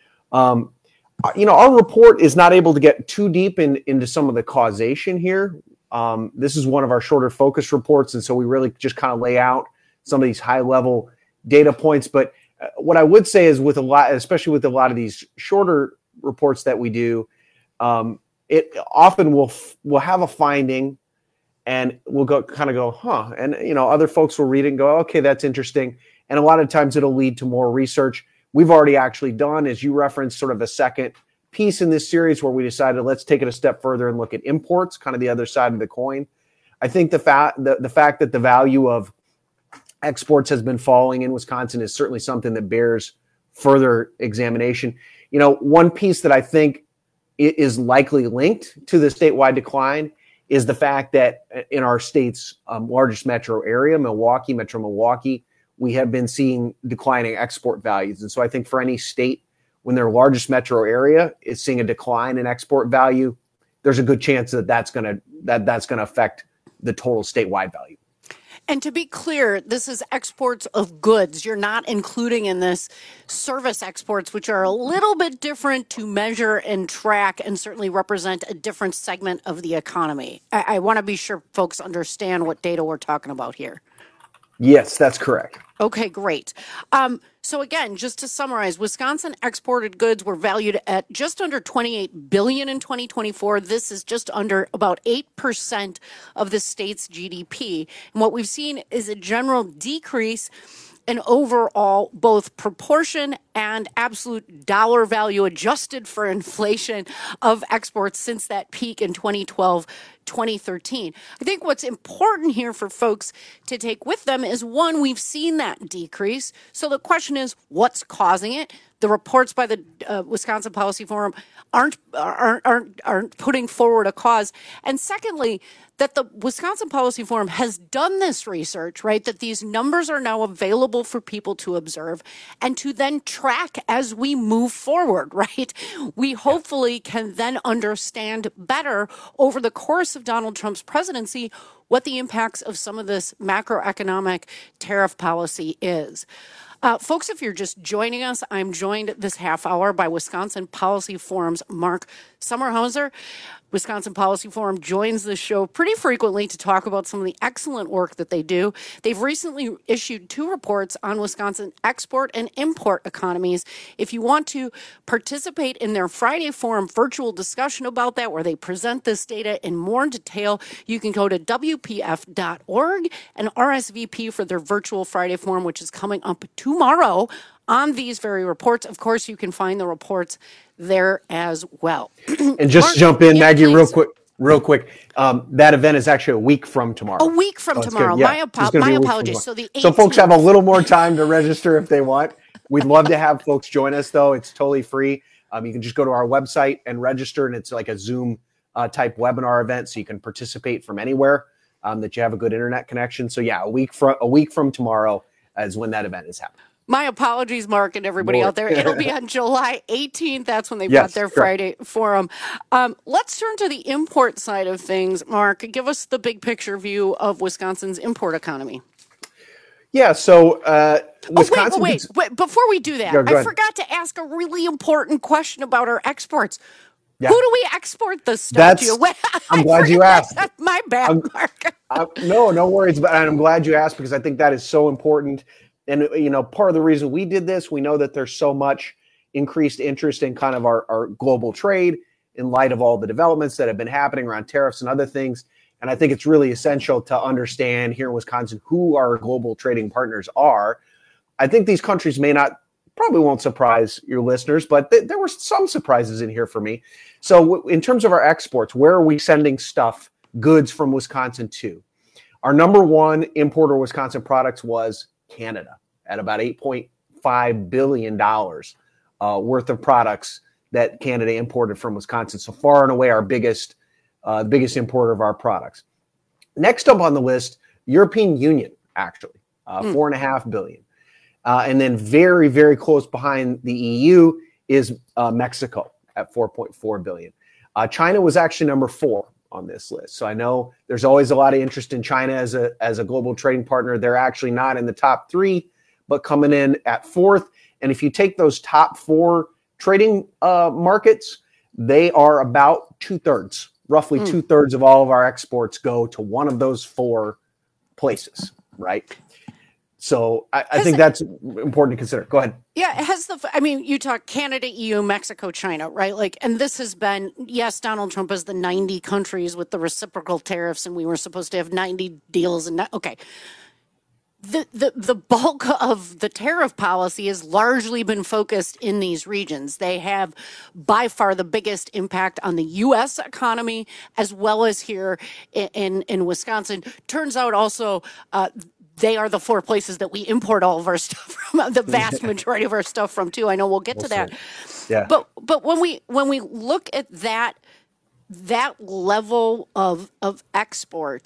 Um, you know, our report is not able to get too deep in, into some of the causation here. Um, this is one of our shorter focus reports, and so we really just kind of lay out some of these high level data points. But what I would say is with a lot, especially with a lot of these shorter reports that we do, um, it often will will have a finding, and we'll go kind of go, huh, and you know, other folks will read it and go, okay, that's interesting, and a lot of times it'll lead to more research. We've already actually done, as you referenced, sort of a second piece in this series where we decided let's take it a step further and look at imports, kind of the other side of the coin. I think the fact the, the fact that the value of exports has been falling in Wisconsin is certainly something that bears further examination. You know, one piece that I think is likely linked to the statewide decline is the fact that in our state's um, largest metro area, Milwaukee, Metro Milwaukee, we have been seeing declining export values. And so I think for any state, when their largest metro area is seeing a decline in export value, there's a good chance that that's going to that that's going to affect the total statewide value. And to be clear, this is exports of goods. You're not including in this service exports, which are a little bit different to measure and track and certainly represent a different segment of the economy. I, I want to be sure folks understand what data we're talking about here. Yes, that's correct. Okay, great. Um, so again, just to summarize, Wisconsin exported goods were valued at just under twenty-eight billion dollars in twenty twenty-four. This is just under about eight percent of the state's G D P. And what we've seen is a general decrease in overall both proportion and absolute dollar value adjusted for inflation of exports since that peak in twenty twelve, twenty thirteen. I think what's important here for folks to take with them is, one, we've seen that decrease. So the question is, what's causing it? The reports by the uh, Wisconsin Policy Forum aren't, aren't aren't aren't putting forward a cause. And secondly, that the Wisconsin Policy Forum has done this research, right? That these numbers are now available for people to observe and to then track as we move forward, right? We hopefully can then understand better over the course of Donald Trump's presidency what the impacts of some of this macroeconomic tariff policy is. Uh, folks, if you're just joining us, I'm joined this half hour by Wisconsin Policy Forum's Mark Sommerhauser. Wisconsin Policy Forum joins the show pretty frequently to talk about some of the excellent work that they do. They've recently issued two reports on Wisconsin export and import economies. If you want to participate in their Friday Forum virtual discussion about that, where they present this data in more detail, you can go to W P F dot org and R S V P for their virtual Friday Forum, which is coming up tomorrow on these very reports. Of course, you can find the reports there as well. And just Mark, jump in, yeah, Maggie, please. real quick. Real quick, um, that event is actually a week from tomorrow. A week from So it's tomorrow. good. Yeah, My, it's apo- gonna my be a week from apologies. So tomorrow. the So folks eighteenth have a little more time to register if they want. We'd love to have folks join us, though. It's totally free. Um, you can just go to our website and register, and it's like a Zoom uh, type webinar event, so you can participate from anywhere um, that you have a good internet connection. So yeah, a week from a week from tomorrow is when that event is happening. My apologies, Mark, and everybody More. out there. It'll be on July eighteenth. That's when they've Yes, got their correct. Friday forum. Um, let's turn to the import side of things. Mark, give us the big picture view of Wisconsin's import economy. Yeah, so uh, Wisconsin. Oh, wait, wait, wait, before we do that, Yeah, go I ahead. forgot to ask a really important question about our exports. Yeah. Who do we export this stuff That's, to? Wait, I'm I glad you forgot. asked. That's my bad, I'm- Mark. Uh, no, no worries. But I'm glad you asked because I think that is so important. And, you know, part of the reason we did this, we know that there's so much increased interest in kind of our, our global trade in light of all the developments that have been happening around tariffs and other things. And I think it's really essential to understand here in Wisconsin who our global trading partners are. I think these countries may not, probably won't surprise your listeners, but th- there were some surprises in here for me. So w- in terms of our exports, where are we sending stuff, goods from Wisconsin to? Our number one importer of Wisconsin products was Canada at about eight point five billion dollars uh, worth of products that Canada imported from Wisconsin. So far and away our biggest Uh, the biggest importer of our products. Next up on the list, European Union, actually, uh, Mm. four and a half billion. Uh, and then very, very close behind the E U is uh, Mexico at four point four billion. Uh, China was actually number four on this list. So I know there's always a lot of interest in China as a as a global trading partner. They're actually not in the top three, but coming in at fourth. And if you take those top four trading uh, markets, they are about two thirds. Roughly Mm. two thirds of all of our exports go to one of those four places, right? So I, I think that's important to consider. Go ahead. Yeah, it has the, I mean, you talk Canada, E U, Mexico, China, right? Like, and this has been, yes, Donald Trump has the ninety countries with the reciprocal tariffs, and we were supposed to have ninety deals. And okay. The, the the bulk of the tariff policy has largely been focused in these regions. They have by far the biggest impact on the U S economy, as well as here in, in, in Wisconsin. Turns out also uh, they are the four places that we import all of our stuff from, the vast majority of our stuff from, too. I know we'll get to that. Yeah. But but when we when we look at that that level of of export,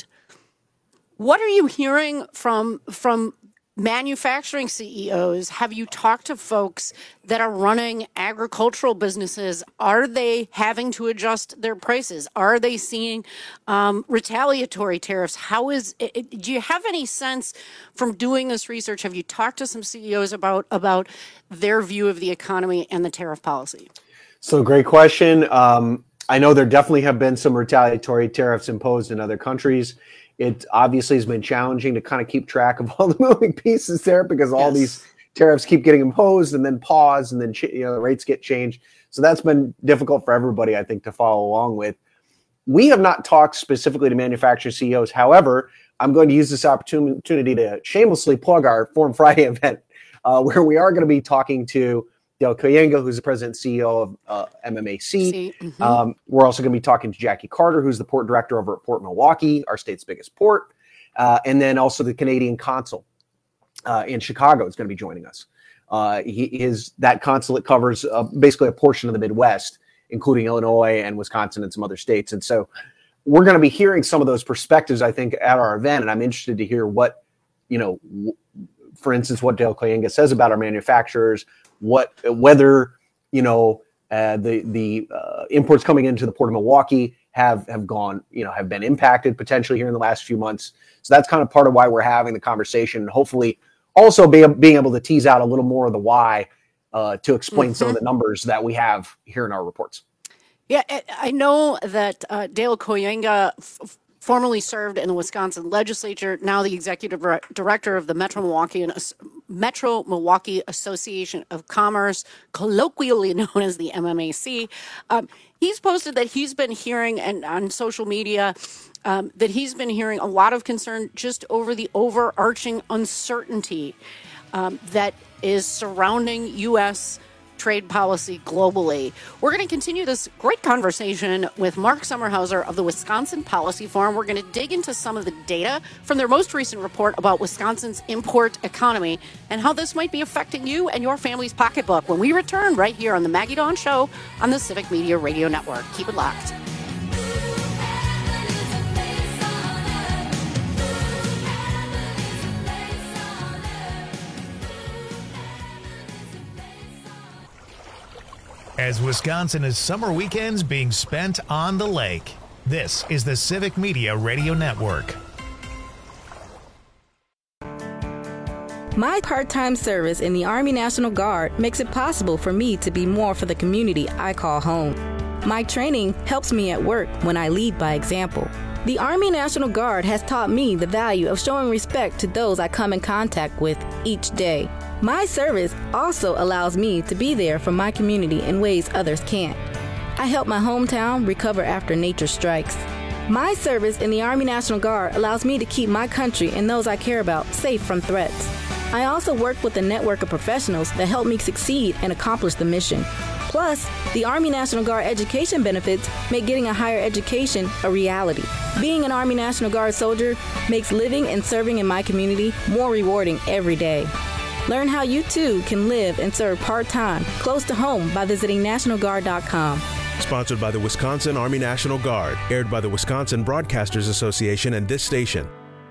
what are you hearing from from manufacturing C E Os? Have you talked to folks that are running agricultural businesses? Are they having to adjust their prices? Are they seeing um, retaliatory tariffs? How is it, do you have any sense from doing this research? Have you talked to some C E Os about about their view of the economy and the tariff policy? So great question. Um, I know there definitely have been some retaliatory tariffs imposed in other countries. It obviously has been challenging to kind of keep track of all the moving pieces there because all Yes. these tariffs keep getting imposed and then paused and then ch- you know the rates get changed. So that's been difficult for everybody, I think, to follow along with. We have not talked specifically to manufacturer C E Os. However, I'm going to use this opportunity to shamelessly plug our Forum Friday event, uh, where we are going to be talking to Dale Koyenga, who's the president and C E O of uh, M M A C. See, mhm. Um, we're also going to be talking to Jackie Carter, who's the port director over at Port Milwaukee, our state's biggest port. Uh, and then also the Canadian consul uh, in Chicago is going to be joining us. Uh, he his that consulate covers uh, basically a portion of the Midwest, including Illinois and Wisconsin and some other states. And so we're going to be hearing some of those perspectives, I think, at our event. And I'm interested to hear what, you know, w- for instance, what Dale Koyenga says about our manufacturers, what whether, you know, uh, the the uh, imports coming into the Port of Milwaukee have have gone, you know, have been impacted potentially here in the last few months. So that's kind of part of why we're having the conversation, and hopefully also be, being able to tease out a little more of the why uh, to explain mm-hmm. some of the numbers that we have here in our reports. Yeah, I know that uh, Dale Koyenga f- formerly served in the Wisconsin legislature, now the executive director of the Metro Milwaukee and Metro Milwaukee Association of Commerce, colloquially known as the M M A C. Um, he's posted that he's been hearing and on social media um, that he's been hearing a lot of concern just over the overarching uncertainty um, that is surrounding U S trade policy globally. We're going to continue this great conversation with Mark Sommerhauser of the Wisconsin Policy Forum. We're going to dig into some of the data from their most recent report about Wisconsin's import economy and how this might be affecting you and your family's pocketbook when we return right here on the Maggie Dawn Show on the Civic Media Radio Network. Keep it locked. As Wisconsin is summer weekends being spent on the lake, this is the Civic Media Radio Network. My part-time service in the Army National Guard makes it possible for me to be more for the community I call home. My training helps me at work when I lead by example. The Army National Guard has taught me the value of showing respect to those I come in contact with each day. My service also allows me to be there for my community in ways others can't. I help my hometown recover after nature strikes. My service in the Army National Guard allows me to keep my country and those I care about safe from threats. I also work with a network of professionals that help me succeed and accomplish the mission. Plus, the Army National Guard education benefits make getting a higher education a reality. Being an Army National Guard soldier makes living and serving in my community more rewarding every day. Learn how you too can live and serve part-time, close to home by visiting national guard dot com. Sponsored by the Wisconsin Army National Guard. Aired by the Wisconsin Broadcasters Association and this station.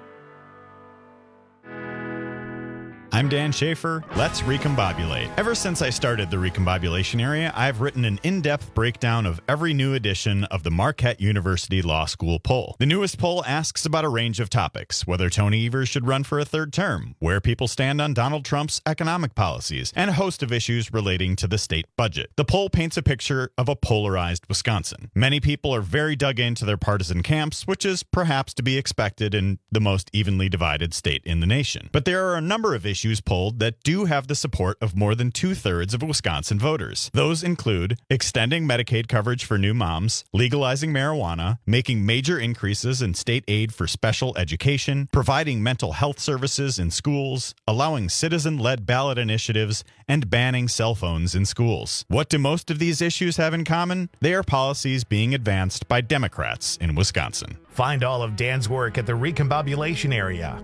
I'm Dan Schaefer. Let's recombobulate. Ever since I started the recombobulation area, I've written an in-depth breakdown of every new edition of the Marquette University Law School poll. The newest poll asks about a range of topics: whether Tony Evers should run for a third term, where people stand on Donald Trump's economic policies, and a host of issues relating to the state budget. The poll paints a picture of a polarized Wisconsin. Many people are very dug into their partisan camps, which is perhaps to be expected in the most evenly divided state in the nation. But there are a number of issues polled that do have the support of more than two-thirds of Wisconsin voters. Those include extending Medicaid coverage for new moms, legalizing marijuana, making major increases in state aid for special education, providing mental health services in schools, allowing citizen-led ballot initiatives, and banning cell phones in schools. What do most of these issues have in common? They are policies being advanced by Democrats in Wisconsin. Find all of Dan's work at the Recombobulation area.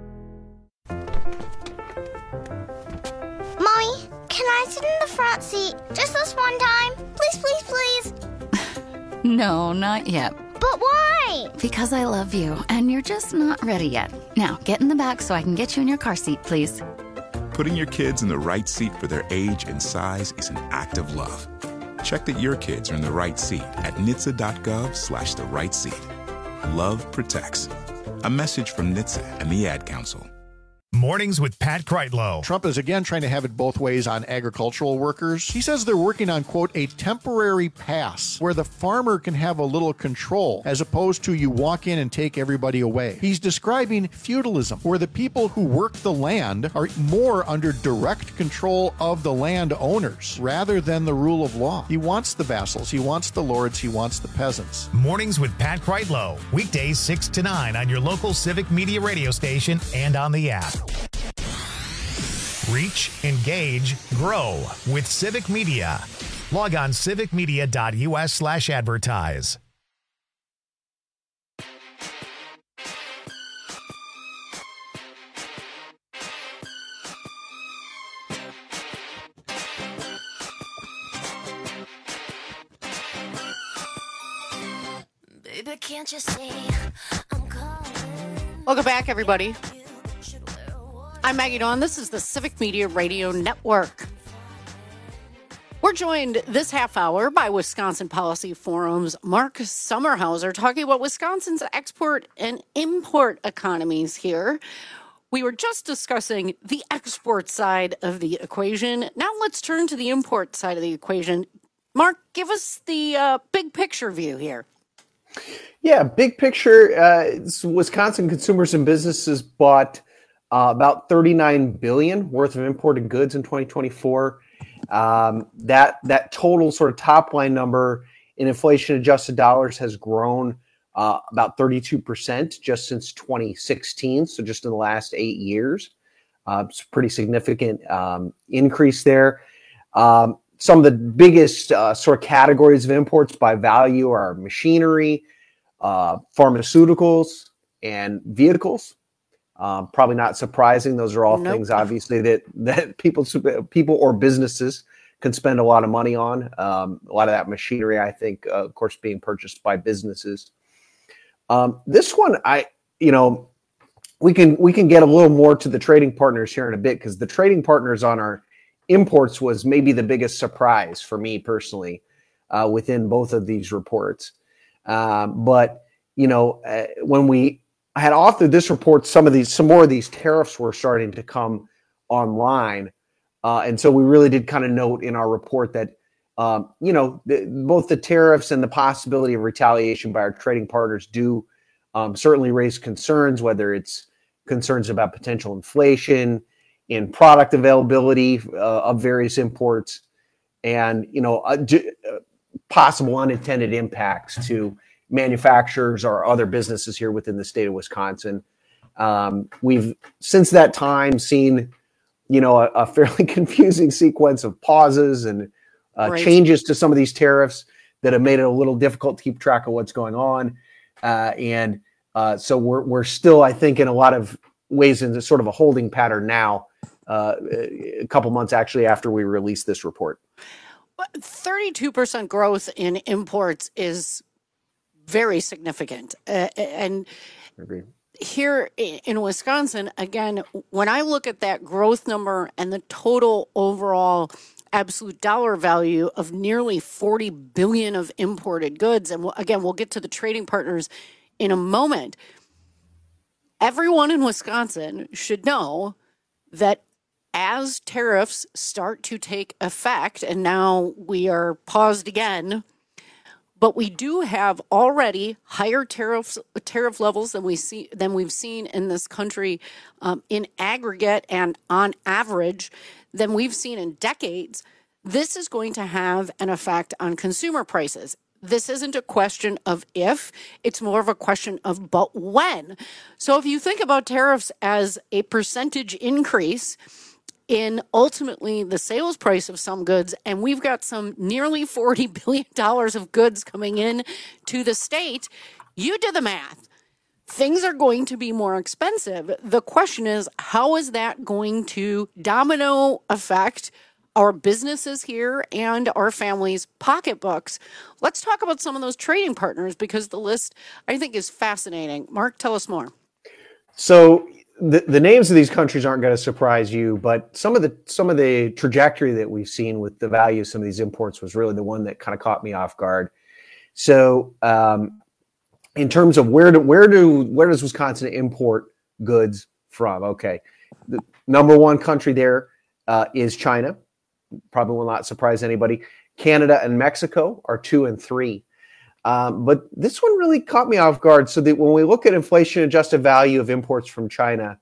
Mommy, can I sit in the front seat just this one time? Please, please, please. No, not yet. But why? Because I love you, and you're just not ready yet. Now, get in the back so I can get you in your car seat, please. Putting your kids in the right seat for their age and size is an act of love. Check that your kids are in the right seat at N H T S A dot gov slash the right seat. Love protects. A message from N H T S A and the Ad Council. Mornings with Pat Kreitlow. Trump is again trying to have it both ways on agricultural workers. He says they're working on, quote, a temporary pass where the farmer can have a little control as opposed to you walk in and take everybody away. He's describing feudalism, where the people who work the land are more under direct control of the landowners rather than the rule of law. He wants the vassals, he wants the lords, he wants the peasants. Mornings with Pat Kreitlow. Weekdays six to nine on your local Civic Media radio station and on the app. Reach, engage, grow with Civic Media. Log on civic media dot u s slash advertise. Baby, can't you see I'm calling? Welcome back, everybody. I'm Maggie Dawn. This is the Civic Media Radio Network. We're joined this half hour by Wisconsin Policy Forum's Mark Sommerhauser, talking about Wisconsin's export and import economies here. We were just discussing the export side of the equation. Now let's turn to the import side of the equation. Mark, give us the uh, big picture view here. Yeah, big picture. Uh, Wisconsin consumers and businesses bought Uh, about thirty-nine billion dollars worth of imported goods in twenty twenty-four. Um, that that total sort of top line number in inflation adjusted dollars has grown uh, about thirty-two percent just since twenty sixteen. So just in the last eight years, uh, it's a pretty significant um, increase there. Um, some of the biggest uh, sort of categories of imports by value are machinery, uh, pharmaceuticals, and vehicles. Um, probably not surprising. Those are all nope. things, obviously, that that people people or businesses can spend a lot of money on. Um, a lot of that machinery, I think, uh, of course, being purchased by businesses. Um, this one, I you know, we can we can get a little more to the trading partners here in a bit, because the trading partners on our imports was maybe the biggest surprise for me personally uh, within both of these reports. Um, but you know, uh, when we I had authored this report, some of these, some more of these tariffs were starting to come online. Uh, and so we really did kind of note in our report that, um, you know, the, both the tariffs and the possibility of retaliation by our trading partners do um, certainly raise concerns, whether it's concerns about potential inflation in product availability uh, of various imports and, you know, uh, d- uh, possible unintended impacts to manufacturers or other businesses here within the state of Wisconsin. Um, we've since that time seen, you know, a, a fairly confusing sequence of pauses and uh, right. changes to some of these tariffs that have made it a little difficult to keep track of what's going on. Uh, and uh, so we're we're still, I think, in a lot of ways in sort of a holding pattern now, uh, a couple months actually after we released this report. thirty-two percent growth in imports is very significant. Uh, and I agree. Here in Wisconsin, again, when I look at that growth number and the total overall absolute dollar value of nearly forty billion dollars of imported goods, and again, we'll get to the trading partners in a moment, everyone in Wisconsin should know that as tariffs start to take effect, and now we are paused again, but we do have already higher tariffs, tariff levels than we see than we've seen in this country um, in aggregate and on average than we've seen in decades. This is going to have an effect on consumer prices. This isn't a question of if, it's more of a question of but when. So if you think about tariffs as a percentage increase in ultimately the sales price of some goods, and we've got some nearly forty billion dollars of goods coming in to the state, you do the math. Things are going to be more expensive. The question is, how is that going to domino affect our businesses here and our families' pocketbooks? Let's talk about some of those trading partners because the list, I think, is fascinating. Mark, tell us more. So the, the names of these countries aren't going to surprise you, but some of the some of the trajectory that we've seen with the value of some of these imports was really the one that kind of caught me off guard. So um, in terms of where do where do where does Wisconsin import goods from? Okay, the number one country there uh, is China. Probably will not surprise anybody. Canada and Mexico are two and three. Um, but this one really caught me off guard. So that when we look at inflation adjusted value of imports from China,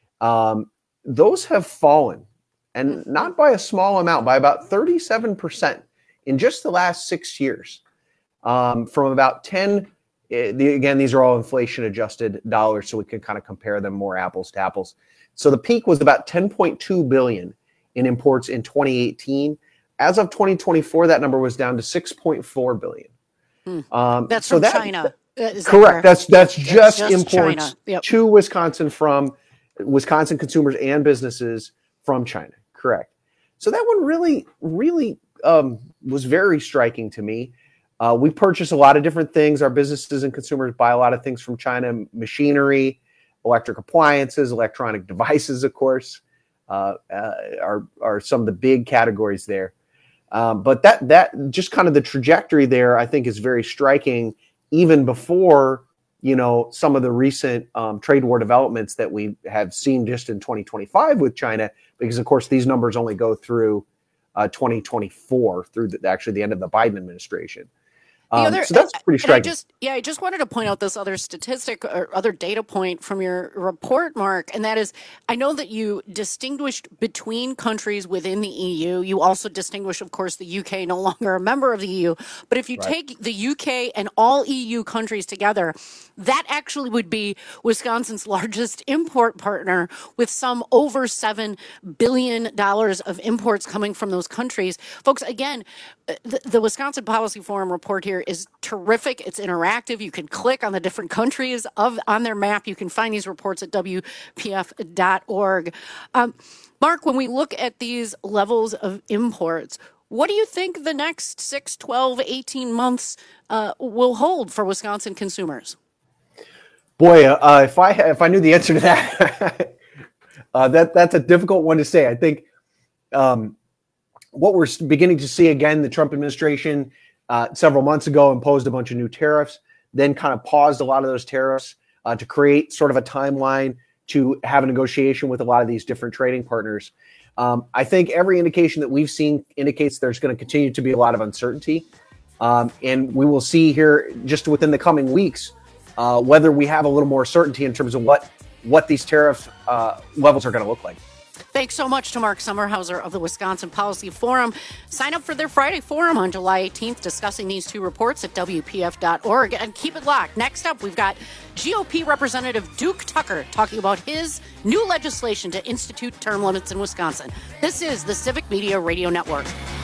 um, those have fallen, and not by a small amount, by about thirty-seven percent in just the last six years. Um, from about ten, uh, the, again, these are all inflation adjusted dollars, so we can kind of compare them more apples to apples. So the peak was about ten point two billion in imports in twenty eighteen. As of twenty twenty-four, that number was down to six point four billion. Hmm. Um, that's so from that, China. Is that correct. That's that's just, just imports yep. to Wisconsin from Wisconsin consumers and businesses from China. Correct. So that one really, really um, was very striking to me. Uh, we purchase a lot of different things. Our businesses and consumers buy a lot of things from China: machinery, electric appliances, electronic devices, of course, uh, uh, are are some of the big categories there. Um, but that that just kind of the trajectory there, I think, is very striking, even before, you know, some of the recent um, trade war developments that we have seen just in twenty twenty-five with China, because, of course, these numbers only go through uh, twenty twenty-four, through the, actually the end of the Biden administration. Um, other, so that's pretty striking. I just, yeah, I just wanted to point out this other statistic or other data point from your report, Mark, and that is, I know that you distinguished between countries within the E U. You also distinguished, of course, the U K, no longer a member of the E U. But if you right. take the U K and all E U countries together, that actually would be Wisconsin's largest import partner, with some over seven billion dollars of imports coming from those countries. Folks, again, the, the Wisconsin Policy Forum report here is terrific. It's interactive. You can click on the different countries of on their map. You can find these reports at W P F dot org. Um, Mark, when we look at these levels of imports, what do you think the next six, twelve, eighteen months uh, will hold for Wisconsin consumers? Boy, uh, if I if I knew the answer to that, uh, that that's a difficult one to say. I think um, what we're beginning to see again, the Trump administration uh, several months ago imposed a bunch of new tariffs, then kind of paused a lot of those tariffs uh, to create sort of a timeline to have a negotiation with a lot of these different trading partners. Um, I think every indication that we've seen indicates there's going to continue to be a lot of uncertainty. Um, and we will see here just within the coming weeks uh, whether we have a little more certainty in terms of what, what these tariff uh, levels are going to look like. Thanks so much to Mark Sommerhauser of the Wisconsin Policy Forum. Sign up for their Friday forum on July eighteenth discussing these two reports at W P F dot org. And keep it locked. Next up, we've got G O P Representative Duke Tucker talking about his new legislation to institute term limits in Wisconsin. This is the Civic Media Radio Network.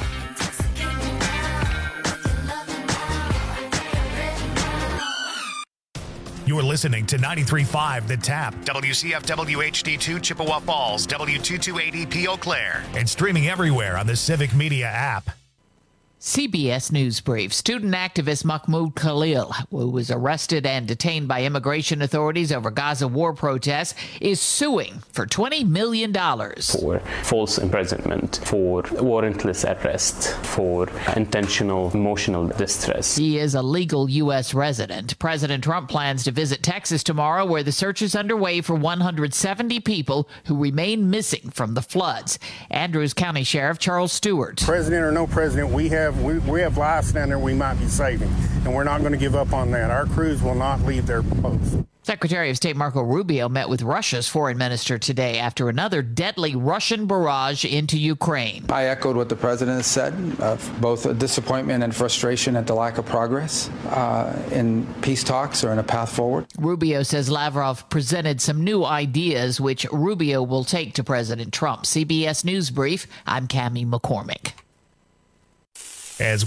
You're listening to ninety-three point five The Tap, W C F W H D two Chippewa Falls, W two two eight E P Eau Claire, and streaming everywhere on the Civic Media app. C B S News Brief. Student activist Mahmoud Khalil, who was arrested and detained by immigration authorities over Gaza war protests, is suing for twenty million dollars. For false imprisonment, for warrantless arrest, for intentional emotional distress. He is a legal U S resident. President Trump plans to visit Texas tomorrow, where the search is underway for one hundred seventy people who remain missing from the floods. Andrews County Sheriff Charles Stewart. President or no president, we have We, we have lives down there we might be saving, and we're not going to give up on that. Our crews will not leave their posts. Secretary of State Marco Rubio met with Russia's foreign minister today after another deadly Russian barrage into Ukraine. I echoed what the president has said, of both a disappointment and frustration at the lack of progress uh, in peace talks or in a path forward. Rubio says Lavrov presented some new ideas, which Rubio will take to President Trump. C B S News Brief, I'm Cammie McCormick. As